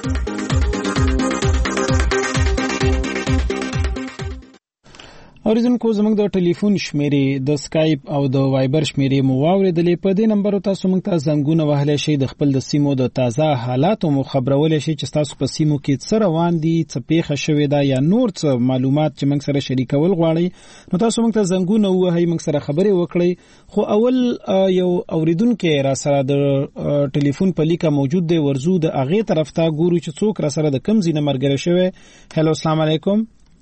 اوریدونکو زموږ د ټلیفون شمیرې د سکایپ او د وایبر شمیرې مو واوریدلې. په دې نمبر تاسو موږ ته زنګونه وهلی شئ، د خپل د سیمو د تازه حالاتو مو خبرولای شئ چې تاسو په سیمو کې څه روان دي، څه پیښه شوې ده یا نور څه معلومات چې موږ سره شریکول غواړئ نو تاسو موږ ته زنګونه ووهئ، موږ سره خبرې وکړئ. خو اول یو اوریدونکو را سره د ټلیفون په لیکه موجود دی، ورزو د اغه طرف ته ګورو چې څوک را سره د کم ځای نه مرګره شوی. هلو السلام علیکم.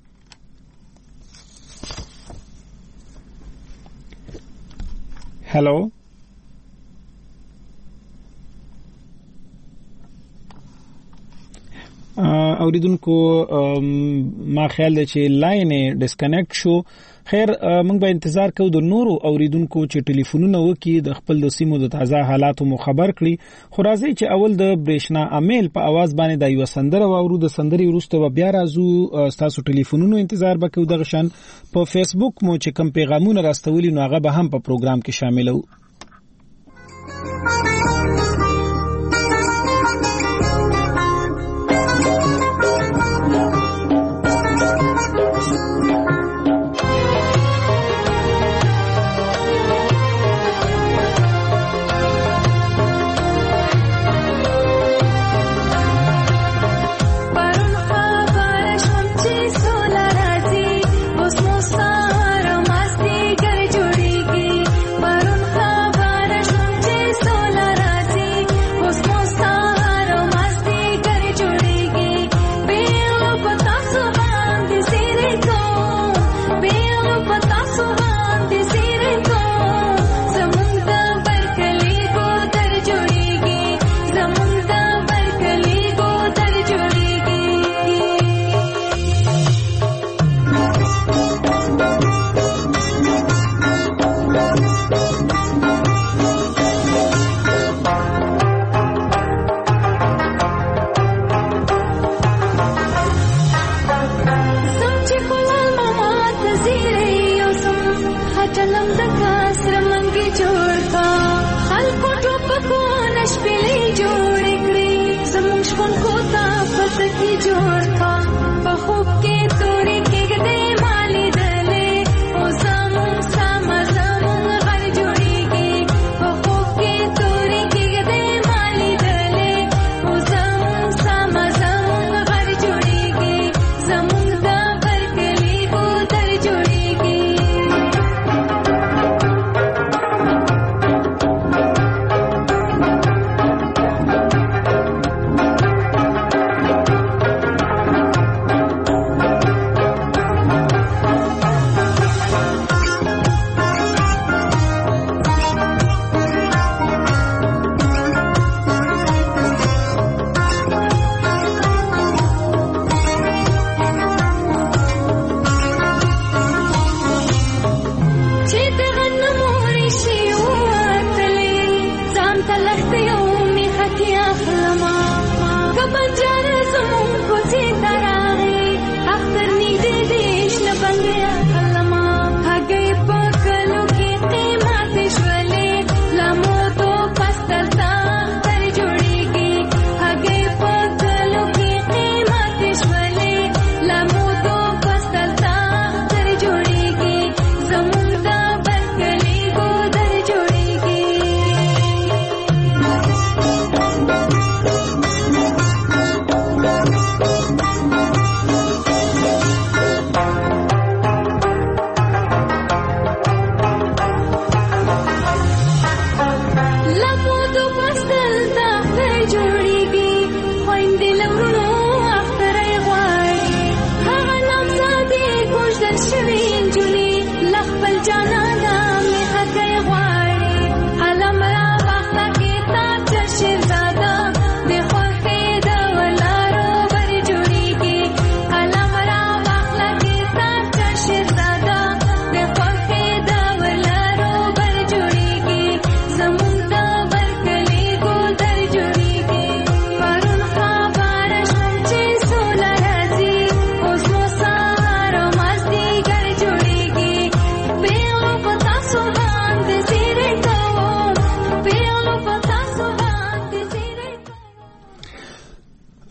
هلو اوریدونکو ما خیال دی چې لاین ډسکنیکټ شو. خیر موږ به انتظار کوو د نورو اوریدونکو چې ټلیفونونه وکړي، د خپل د سیمو د تازه حالاتو مو خبر کړي. خو راځي چې اول د برېښنا امیل په आवाज باندې د یو سندره واورو، د سندري وروسته به بیا راځو تاسو ټلیفونونو انتظار وکړو. دغه شان په فیسبوک مو چې کوم پیغامونه راستولي نو هغه به هم په پروګرام کې شاملو.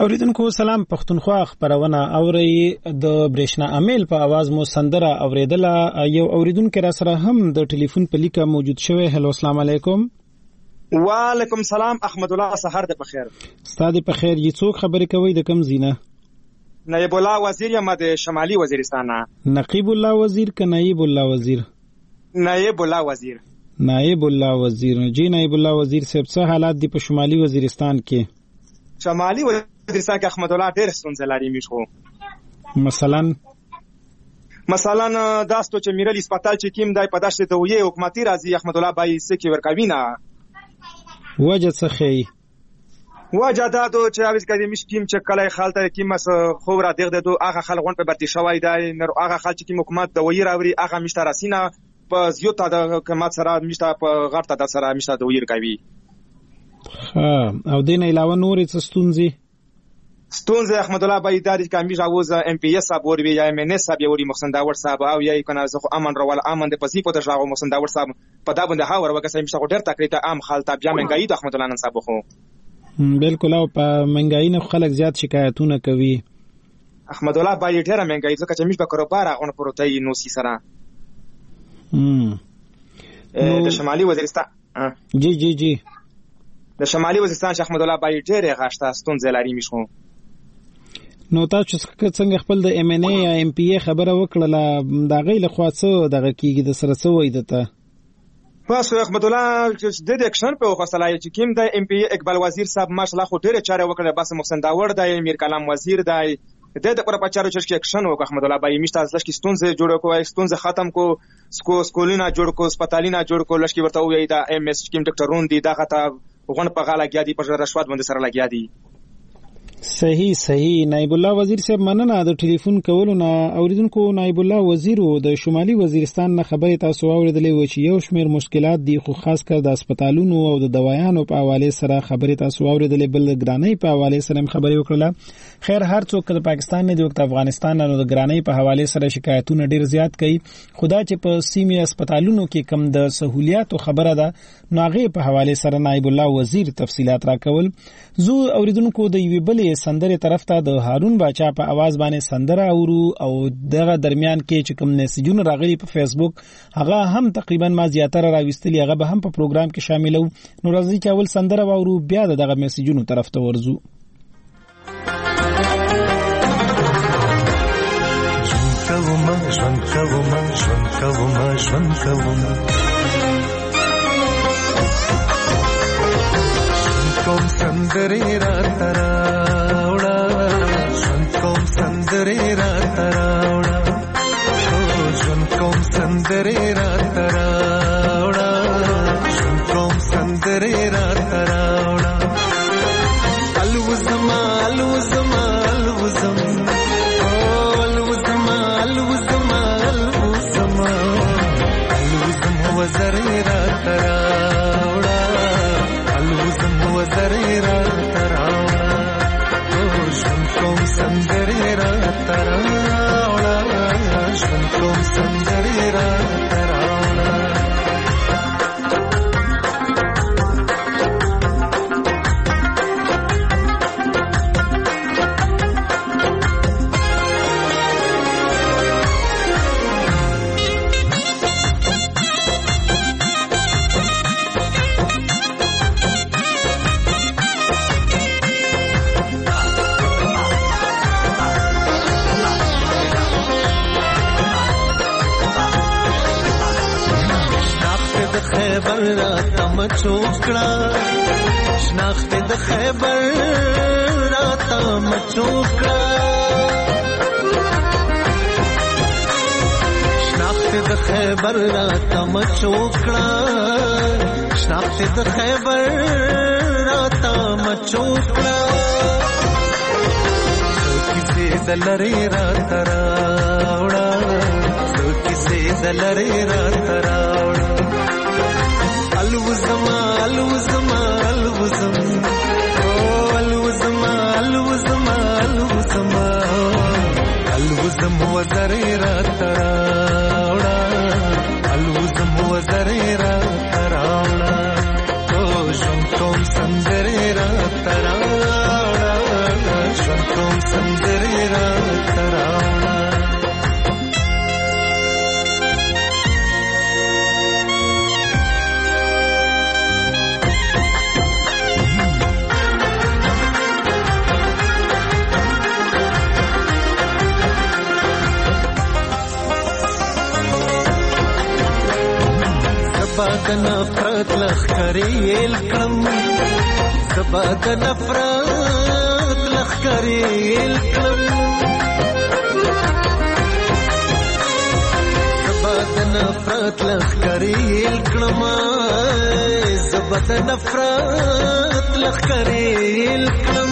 اوریدونکو سلام، پښتونخوا خبرونه اوري. د برېښنا امیل په आवाज مو سندره اوریدله. یو اوریدونکو را سره هم د ټلیفون په لیکه موجود شوی. هلو، السلام علیکم. وعلیکم سلام. احمد الله، سحر دې په خیر. ستاسو په خیر. یی څوک خبرې کوي د کم زینه؟ نایب الله وزیر یم د شمالي وزیرستان. نقیب الله وزیر که نایب الله وزیر؟ نایب الله وزیر. نایب الله وزیر. جی نایب الله وزیر صاحب، څه حالات دي په شمالي وزیرستان کې؟ شمالي وزیرستان کې احمد الله ډېر ستونزې لري میشو. مثلا مثلا داستو چې میرل هسپتال چې کیم دای په داشته ته وی حکومتي راځي احمد الله بای سکی ورکوي نه. وجه څه خی؟ وجه دا دو چې اوس کدي مش کیم چې کله خالته کیم مس خو را دغه دو هغه خلغون په برتی شوای دی نو هغه خل چې کیم حکومت د وی راوري هغه مشته راسینه په زیوت د حکومت سره مشته په غړته د سره مشته د وی کوي. ها، او دین علاوه نور څه ستونزې؟ ستونزې احمد الله بای داري کامی جاوز ام پی اس صاحب ور وی یا ام ان اس صاحب ور محسن داور صاحب او یا کنه زه امن رول امن د پسی په دغه محسن داور صاحب په دا باندې هاور وکړم چې ډېر تکلیف عام خالته بیا منګای د احمد الله نن صاحب خو بالکل. او په منګای نه خلک زیات شکایتونه کوي. احمد الله بای ډېر منګای ځکه چې مش په کاروبار هغه پروتای نو سی سره هم د شمالي وزیرستان. جی جی جی د شمالي وزیرستان احمد الله بای ډېر غاشته ستونزې لري میشو. نو تاسو څنګه خپل د ام ان ای یا ام پی ای خبره وکړه دا غي له خاصه دغه کیږي د سره سوې دته؟ پس احمد الله چې د اکشن په وخصلای چې کیم د ام پی ای اقبال وزیر صاحب ماشالله خو ډېر چاره وکړه. بس محسن داور د امیر کلام وزیر د د د پر پچارو چې اکشن وکړه احمد الله بای میشته ځل کې ستونزې جوړ کوی ستونزې ختم کو سکو سکولینا جوړ کو سپټالینا جوړ کو لشکې ورته وی دا ام اس کیم ډاکټرون دي دغه ته غون په غاله کې دي په رشوت باندې سره لګیا دي. صحیح صحیح. نایب الله وزیر صاحب مننه د ټلیفون کولو نه. اوریدونکو نایب الله وزیر د شمالي وزیرستان نه خبرې تاسو اوریدلې و چې یو شمېر مشکلات دي خو خاص کر د هسپتالونو او د دوايانو په حواله سره خبرې تاسو اوریدلې، بل د ګرانۍ په حواله سره خبرې وکړه. خیر هر څوک د پاکستان نه دی وخت افغانستان نه د ګرانۍ په حواله سره شکایتونه ډیر زیات کوي. خدا چې په سیمه هسپتالونو کې کم د سہولیات او خبره ده ناغه په حواله سره نایب الله وزیر تفصيلات راکول. زو اوریدونکو د یوې بلې سندره طرف ته د هارون باچا په आवाज باندې سندره اورو او دغه درمیان کې چې کوم میسجونه راغلي په فیسبوک هغه هم تقریبا ما زیاتره راوستلي، هغه به هم په پروګرام کې شاملو. نو راځي چې اول سندره واورو بیا دغه میسجونو طرف ته ورزو. ژوند کوم ژوند کوم ژوند کوم کوم سندره را تراوړه ژوند کوم سندره را تراوړه ژوند کوم سندره را تراوړه ژوند کوم سندره را تراوړه الوزما الوزما الوزم الوزما الوزما الوزما الوزم هو زری را تراوړه الوزم هو زری را تراوړه ژوند کوم سندره را تراوړه ژوند کوم سندره را تراوړه. چوکړه شناخت د خیبر راته مچوکړه شناخت د خیبر راته مچوکړه شناخت د خیبر راته مچوکړه کیسه دلری راته راوړه کیسه دلری راته راوړه الوزما الوزما الوزم الوزما الوزما الوزما الوزم هو زری را تراوړه الوزم هو زری را تراوړه ژوند کوم سندره را تراوړه زبا د نفرت لخکرې الکړم زبا د نفرت لخکرې الکړم زبا د نفرت لخکرې الکړم زبا د نفرت لخکرې الکړم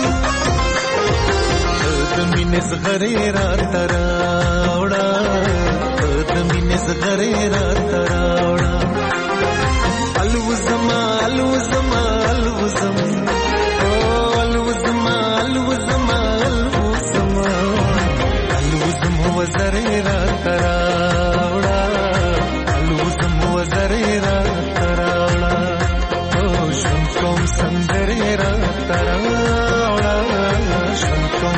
د مینې زغرې را تراوړه د مینې زغرې را تراوړه الوزما الوزما الوزم او الوزما الوزما الوزما الوزم وزرې را تراوړه الوزم وزرې را تراوړه او ژوند کوم سندرې را تراوړه ژوند کوم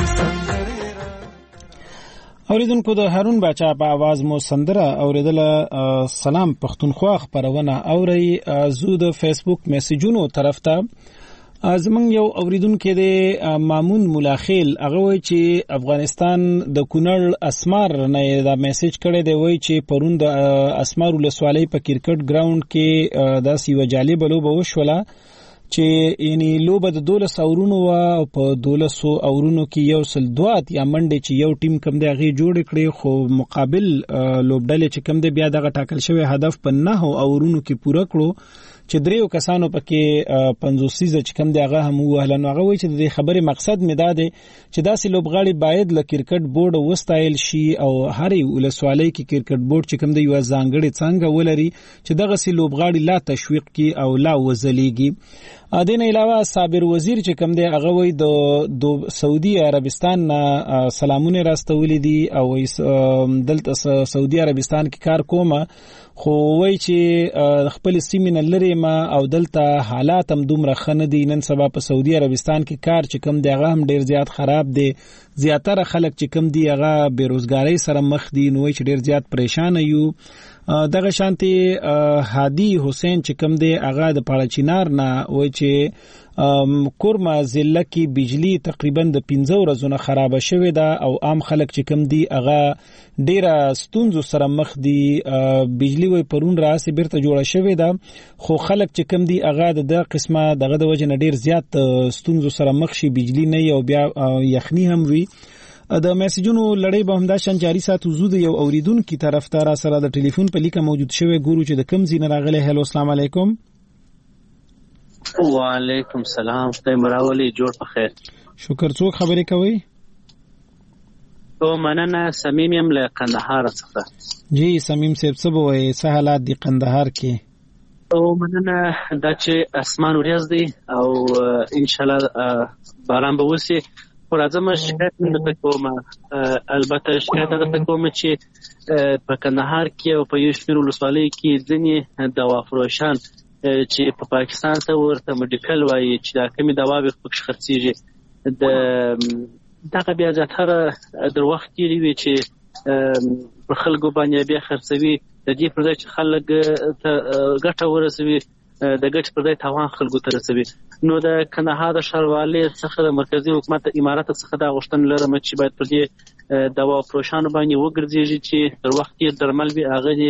اوریدونکو د هارون باچا په आवाज مو سندره اوریدله. سلام پښتونخوا خبرونه اوري زو د فیسبوک میسجونو طرف ته زمنګ یو اوریدونکو د مامون ملاخیل هغه وای چې افغانستان د کونړ اسمار نه دا میسج کړی دی وای چې پرون د اسمار ولسوالۍ په کرکټ ګراوند کې داسې یو جالب لوبه وشوله چې یعنی لوبه د دولس اورونو او په دولس اورونو کې یو سل دوات یا منډه چې یو ټیم کم دی هغه جوړ کړي خو مقابل لوبډلې چې کم دی بیا دغه ټاکل شوی هدف په نه اورونو کې پوره کړو چې دریو کسانو پکې پنځوس سیزه چې کم دی هغه هم وهلن هغه وایي چې د خبرې مقصد مې دا دی چې داسې لوبغاړي باید له کرکټ بورډ وستایل شي او هرې ولسوالۍ کې کرکټ بورډ چې کم دی یو ځانګړي څنګه ولري چې دغه سي لوبغاړي لا تشویق کی او لا وزلیږي. دین علاوه صابر وزیر چې کم دی هغه وای د سعودي عربستان سلامونه راستولې دي او دلته سعودي عربستان کې کار کومه خو وای چې خپل سیمه لري ما او دلته حالات هم دومره خنه دي نن سبا په سعودي عربستان کې کار چې کم دی هغه هم ډیر زیات خراب دي زیاتره خلک چې کم دی هغه بیروزګاری سره مخ دي نو چې ډیر زیات پریشان یو. دغه شانتي هادي حسین چې کم دی هغه د پاړچینار نه وای چې کورما ضلع کې بجلی تقریبا د پنځه ورځې نه خراب شوې ده او عام خلک چې کم دی هغه ډیره ستونزو سره مخ دي. بجلی وای پرون راسي بیرته جوړه شوې ده خو خلک چې کم دی هغه د قسمه دغه د وجه نه ډیر زیات ستونزو سره مخ شي بجلی نه او بیا یخنی هم وي. د میسجونو لړۍ به همدا شان جاری ساتو. زو د یو اوریدونکو طرف ته را سره د ټلیفون په لیکه موجود شوی ګورو چې د کم زین راغله. هلو السلام علیکم. وعلیکم سلام. خدای مراولي جوړ په خیر. شکر. څوک خبرې کوي؟ او مننه سمیم یم له قندهار څخه. جی سمیم صاحب څه وایي څه حالات دي قندهار کې؟ او مننه دا چې اسمان وريز دی او ان شاء الله باران به وشي. خو راځم شکایت نه کوم البته شکایت نه کوم چې په کندهار کې او په یو شمېر ولسوالۍ کې ځینې دوا فروشان چې په پاکستان ته ورته میډیکل وایي چې دا کومې دواوې پکې خرڅېږي د دغه بیا زیاتره در وخت تېرې وي چې پر خلکو باندې بیا خرڅوي د دې پر ځای چې خلک ته ګټه ورسوي د ګټې پر ځای تاوان خلکو ته رسوي. نو د کندهار د ښاروالۍ څخه د مرکزي حکومت د امارات څخه دا غوښتنه لرم چې باید پر دې دوا فروشانو باندې وګرځېږي چې تر وخت تېر درمل وي هغه دې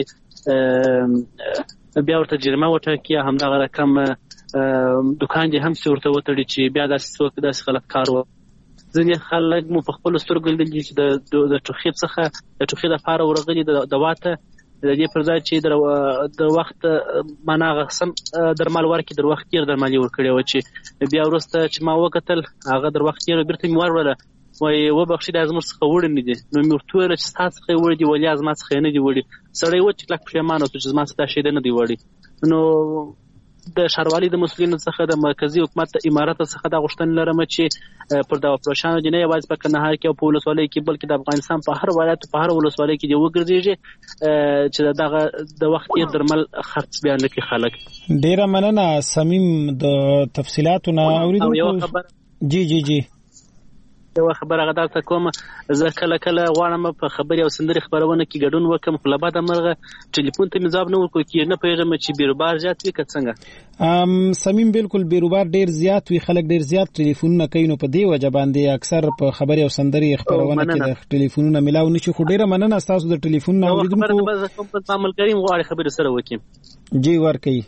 بیا ورته جریمه وټاکي همدغه رقم دوکان دې هم څه ورته وتړي چې بیا داسې څوک داسې خلک کار و. ځینې خلک مو په خپلو سترګو لیدلي چې د ټوخي څخه د ټوخي دپاره ورغلي دوا ته د دې پر ځای چې د وخت معنا سم درمل ورکړي در وخت تېر درمل یې ورکړی و چې بیا وروسته چې ما وکتل هغه در وخت تېر بیرته مې وروړله وایي وبخښي دا زموږ څخه وړي نه دي. نو مې ورته وویله چې ستا څخه یې وړي دي ولیا زما څخه یې نه دي وړي. سړی و چې کلک پښیمانه شو چې زما څخه دا شی دی نه دی وړي. نو د ښاروالۍ د مسؤلینو څخه د مرکزي حکومت د امارات څخه دا غوښتنه لرم چې پر دوا فروشانو دي نه یوازې په کندهار کې او په ولسوالۍ کې بلکې د افغانستان په هر ولایت په هر ولسوالۍ کې دی وګرځېږي چې دغه د وخت یې درمل خرڅ بیان لکه خلک. ډیره مننه سمیم د تفصیلاتو نه اوریدونکو. جی جی جی یو خبره غدا ته کوم زه کله کله غواړم په خبري او سندري خبرونه کې ګډون وکم خو له بعده مرغه ټلیفون ته مې ځواب نه ورکوي کې نه پیغام چې بیروبار زیات وي که څنګه. ام سمیم بالکل بیروبار ډیر زیات وي خلک ډیر زیات ټلیفونونه کوي نو په دې وجه باندې اکثر په خبري او سندري خبرونه کې د ټلیفونونه ملاو نشي. خو ډیره مننه تاسو د ټلیفون نه اوریدونکو. خبره به کوم په عمل کریم غواړي خبري سره وکم. جی ورکي.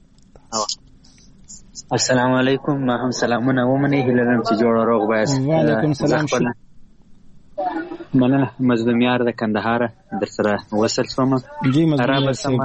السلام علیکم. ما هم سلامونه ومني هلنم چې جوړ روغ باسي. وعلیکم السلام. مننه. مظلوم یار د کندهار در سره وصل شوم. جی مظلوم یار صاحب.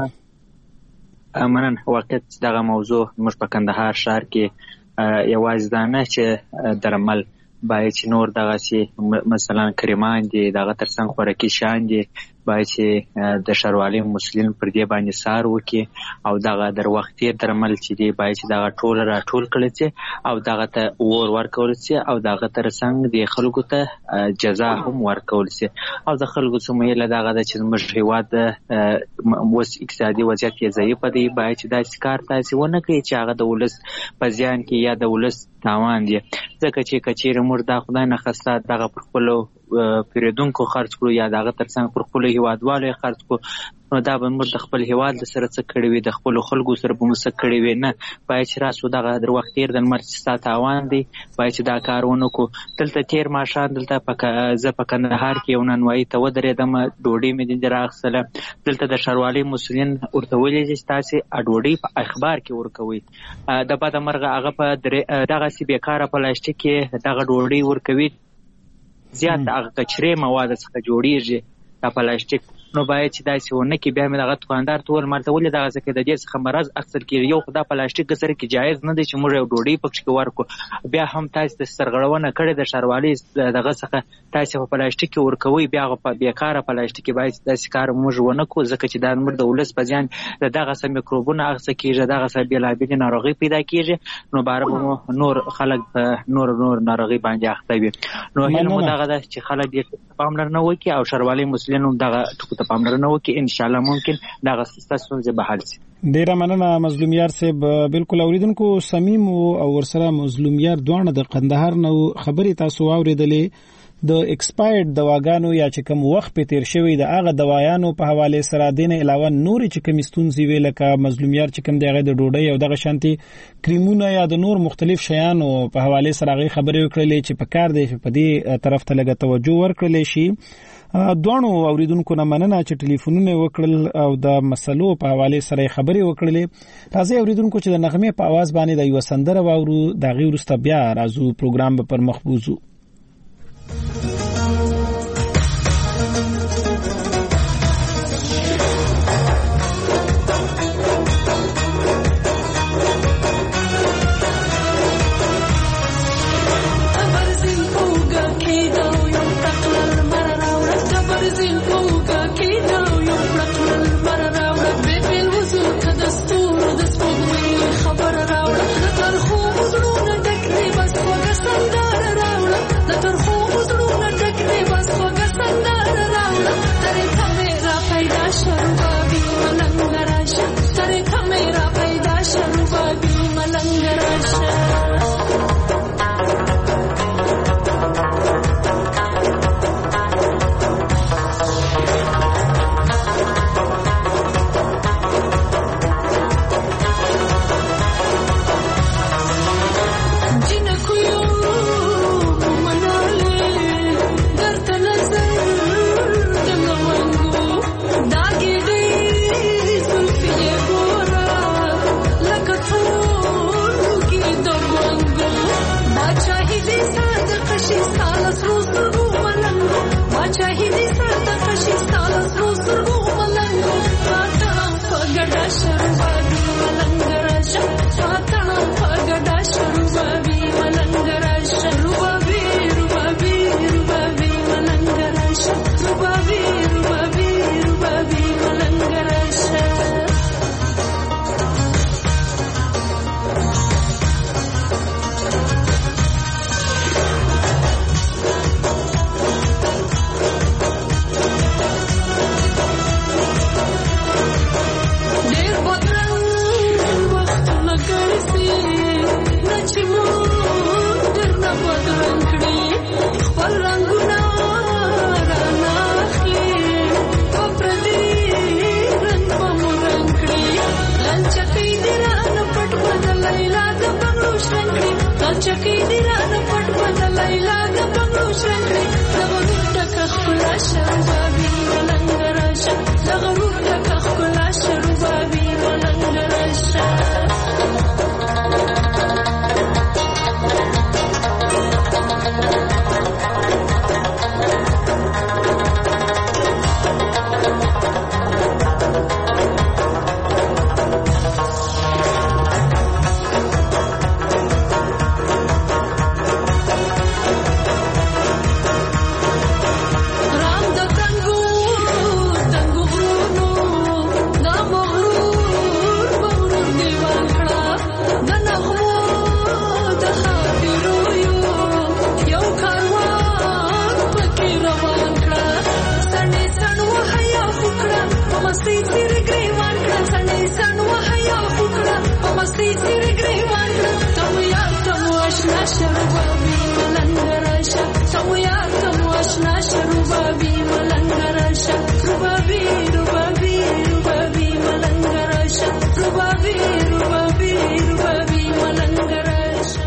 مننه. وخت دغه موضوع موږ په کندهار ښار کې یوازې دا نه چې درمل باید چې نور دغه چې مثلا کریمان دي دغه ترڅنګ خوراکي شیان دي باید چې د ښاروالۍ مسؤلین پر دې باندې څار وکړي او دغه در وختي درمل چې دي باید چې دغه ټول راټول کړي چې او دغه ته اور ورکول شي او دغه ترڅنګ د خلکو ته جزا هم ورکول شي او د خلکو څخه مې له دغه د چې موږ هیواد اوس اقتصادي وضعیت یې ضعیف دی باید چې دا کار تاسو ونه کوي چې هغه د ولس په ځان کې یا د ولس تاوان دي ځکه چې کچېره موږ دا خدای نه خسته دغه پر خپل پیریدونکو خرج کړو یا دغه ترڅنګ پر خپل هیوادوالو خرج کړو نو دا به موږ د خپل هیواد سره څه کړی وي د خپل خلکو سره به موږ څه کړی وي نه باید چې راسو دغه در وخت تیر د مرچ ستا تاوان دی باید چې دا کار ونکو دلته تیر ماښام دلته په زه په کندهار کې یو نانوایي ته ودرېدم ډوډۍ مې دې راخیستله دلته د ښاروالۍ مسؤلین ورته ویلي چې تاسې ډوډۍ په اخبار کې ورکوئ د بده مرغه هغه په دغسې بېکاره پلاستیک کې دغه ډوډۍ ورکوي زیات هغه کچرې مواد څخه جوړیږي دا پلاستیک نو باید چې داسې ونه کې بیا مې دغه دوکاندار ته وویل مالته ولې دغسې کې د دې څخه مرض اخیستل کېږي یو خو دا پلاستیک سره کې جایز نه دی چې موږ یو ډوډۍ پکښې کې ورکړو بیا هم تاسې د سرغړونه کړې د ښاروالۍ دغه څخه تاسې په پلاستیک کې ورکوئ بیا هغه په بېکاره پلاستیک کې باید داسې کار موږ ونه کړو ځکه چې دا موږ د ولس په زیان د دغسې میکروبونه اخیسته کېږي دغسې بېلابېلې ناروغۍ پیدا کېږي نو باره به مو نور خلک په نور نور ناروغۍ باندې اخته وي نو هیله مو دغه ده چې خلک دې پاملرنه وکړي او ښاروالۍ مسؤلین هم دغه ټکو ته پاملرنه وکړي ان شاء الله ممکن دغه ستاسو به حل شي. ډیره مننه مظلوم یار صاحب. بالکل اوریدونکو صمیم او ورسره مظلوم یار دوه د قندهار نو خبري تاسو اوریدلې د ایکسپایرډ دواګانو یا چې کوم وخت په تیر شوی د هغه دوايانو په حواله سره دینه علاوه نور چې کوم ستونزې ویل کا مظلوم یار چې کوم دغه د ډوډۍ او دغه شانتي کریمونه یا د نور مختلف شیانو په حواله سره غي خبرې وکړلې چې په کار دی په دې طرف ته لګه توجه ورکړلې شي. دوانو اوریدونکو نه مننه چې ټلیفونونه وکړل او د مسلو په حواله سره خبرې وکړلې. راځي اوریدونکو چې د نغمه په आवाज باندې د یو سندره واورو د غي ورسته بیا راځو پروګرام به پر مخبوزو. خبر راوړه د ترخو زړونو ډک دی بس وګ سندره راوړه مستی سیر گریوان کړه سنې سن وهیا وکړه په مستی سیر گریوان کړه تم یار تم آشنا شربابي ملنګراشه تم یار تم آشنا شربابي ملنګراشه ربابي ربابي ربابي ملنګراشه ربابي ربابي ربابي ملنګراشه.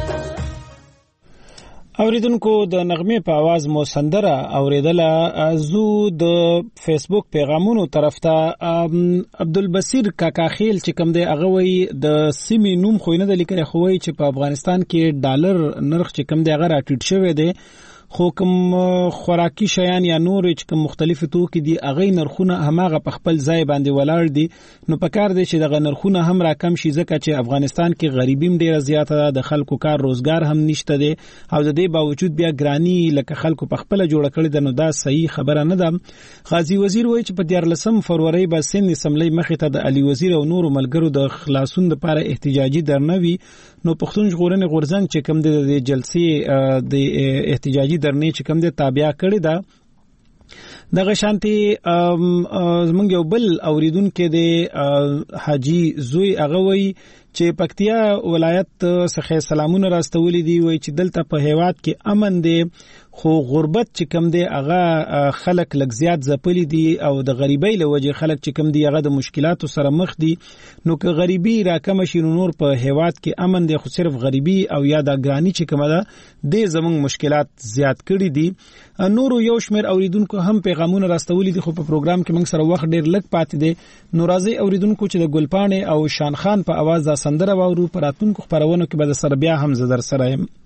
اوریدونکو د نغمه په आवाज مو سندره اوریدله. زو د فیسبوک پیغامونو طرف ته عبدالبصیر کاکاخیل چې کوم دی هغه وی د سیمې نوم خو نه د لیکل خووي چې په افغانستان کې ډالر نرخ چې کوم دی هغه راټیټ شوی دی خو کوم خوراکي شیان یا نور چې کوم مختلفو توکي دي هغه نرخونه هماغه په خپل ځای باندې ولاړ دي. نو پکار دی چې دغه نرخونه هم راکم شي ځکه چې افغانستان کې غریبیم ډیره زیاته ده، د خلکو کار روزګار هم نشته دی او د دې باوجود بیا ګرانی لکه خلکو په خپل جوړ کړی د نو دا صحیح خبره نه ده. غازی وزیر وایي چې په دیارلسم فروری به سند اسمبلی مخې ته د علي وزیر او نورو ملګرو د خلاصون لپاره احتجاجي درنوي. نو پښتون ژغورنې غورځنګ چې کوم د جلسې د احتجاجي درنې چې کوم د تابع کړی دا دغه شانتي زمونږ یو بل اوریدونکو د حاجی زوی هغه وی چې پکتیا ولایت څخه سلامونه راستولې دي وای چې دلته په هیواد کې امن دی خو غربت چې کم دی هغه خلک لږ زیات ځپلي دي او د غریبۍ له وجې خلک چې کم دی هغه د مشکلاتو سره مخ دي. نو که غریبي راکم شي نور په هیواد کې امن دی خو صرف غریبي او یا د ګرانی چې کومه ده د زمونږ مشکلات زیات کړي دي. نورو یو شمیر اوریدونکو هم پیغامونه راستولي دي خو په پروګرام کې موږ سره وخت ډیر لږ پاتې دی. نو راځي اوریدونکو چې د ګلپانې او شان خان په आवाज دا سندره واورو. پراتونکو خبرونه کې به د سره بیا هم زدر سره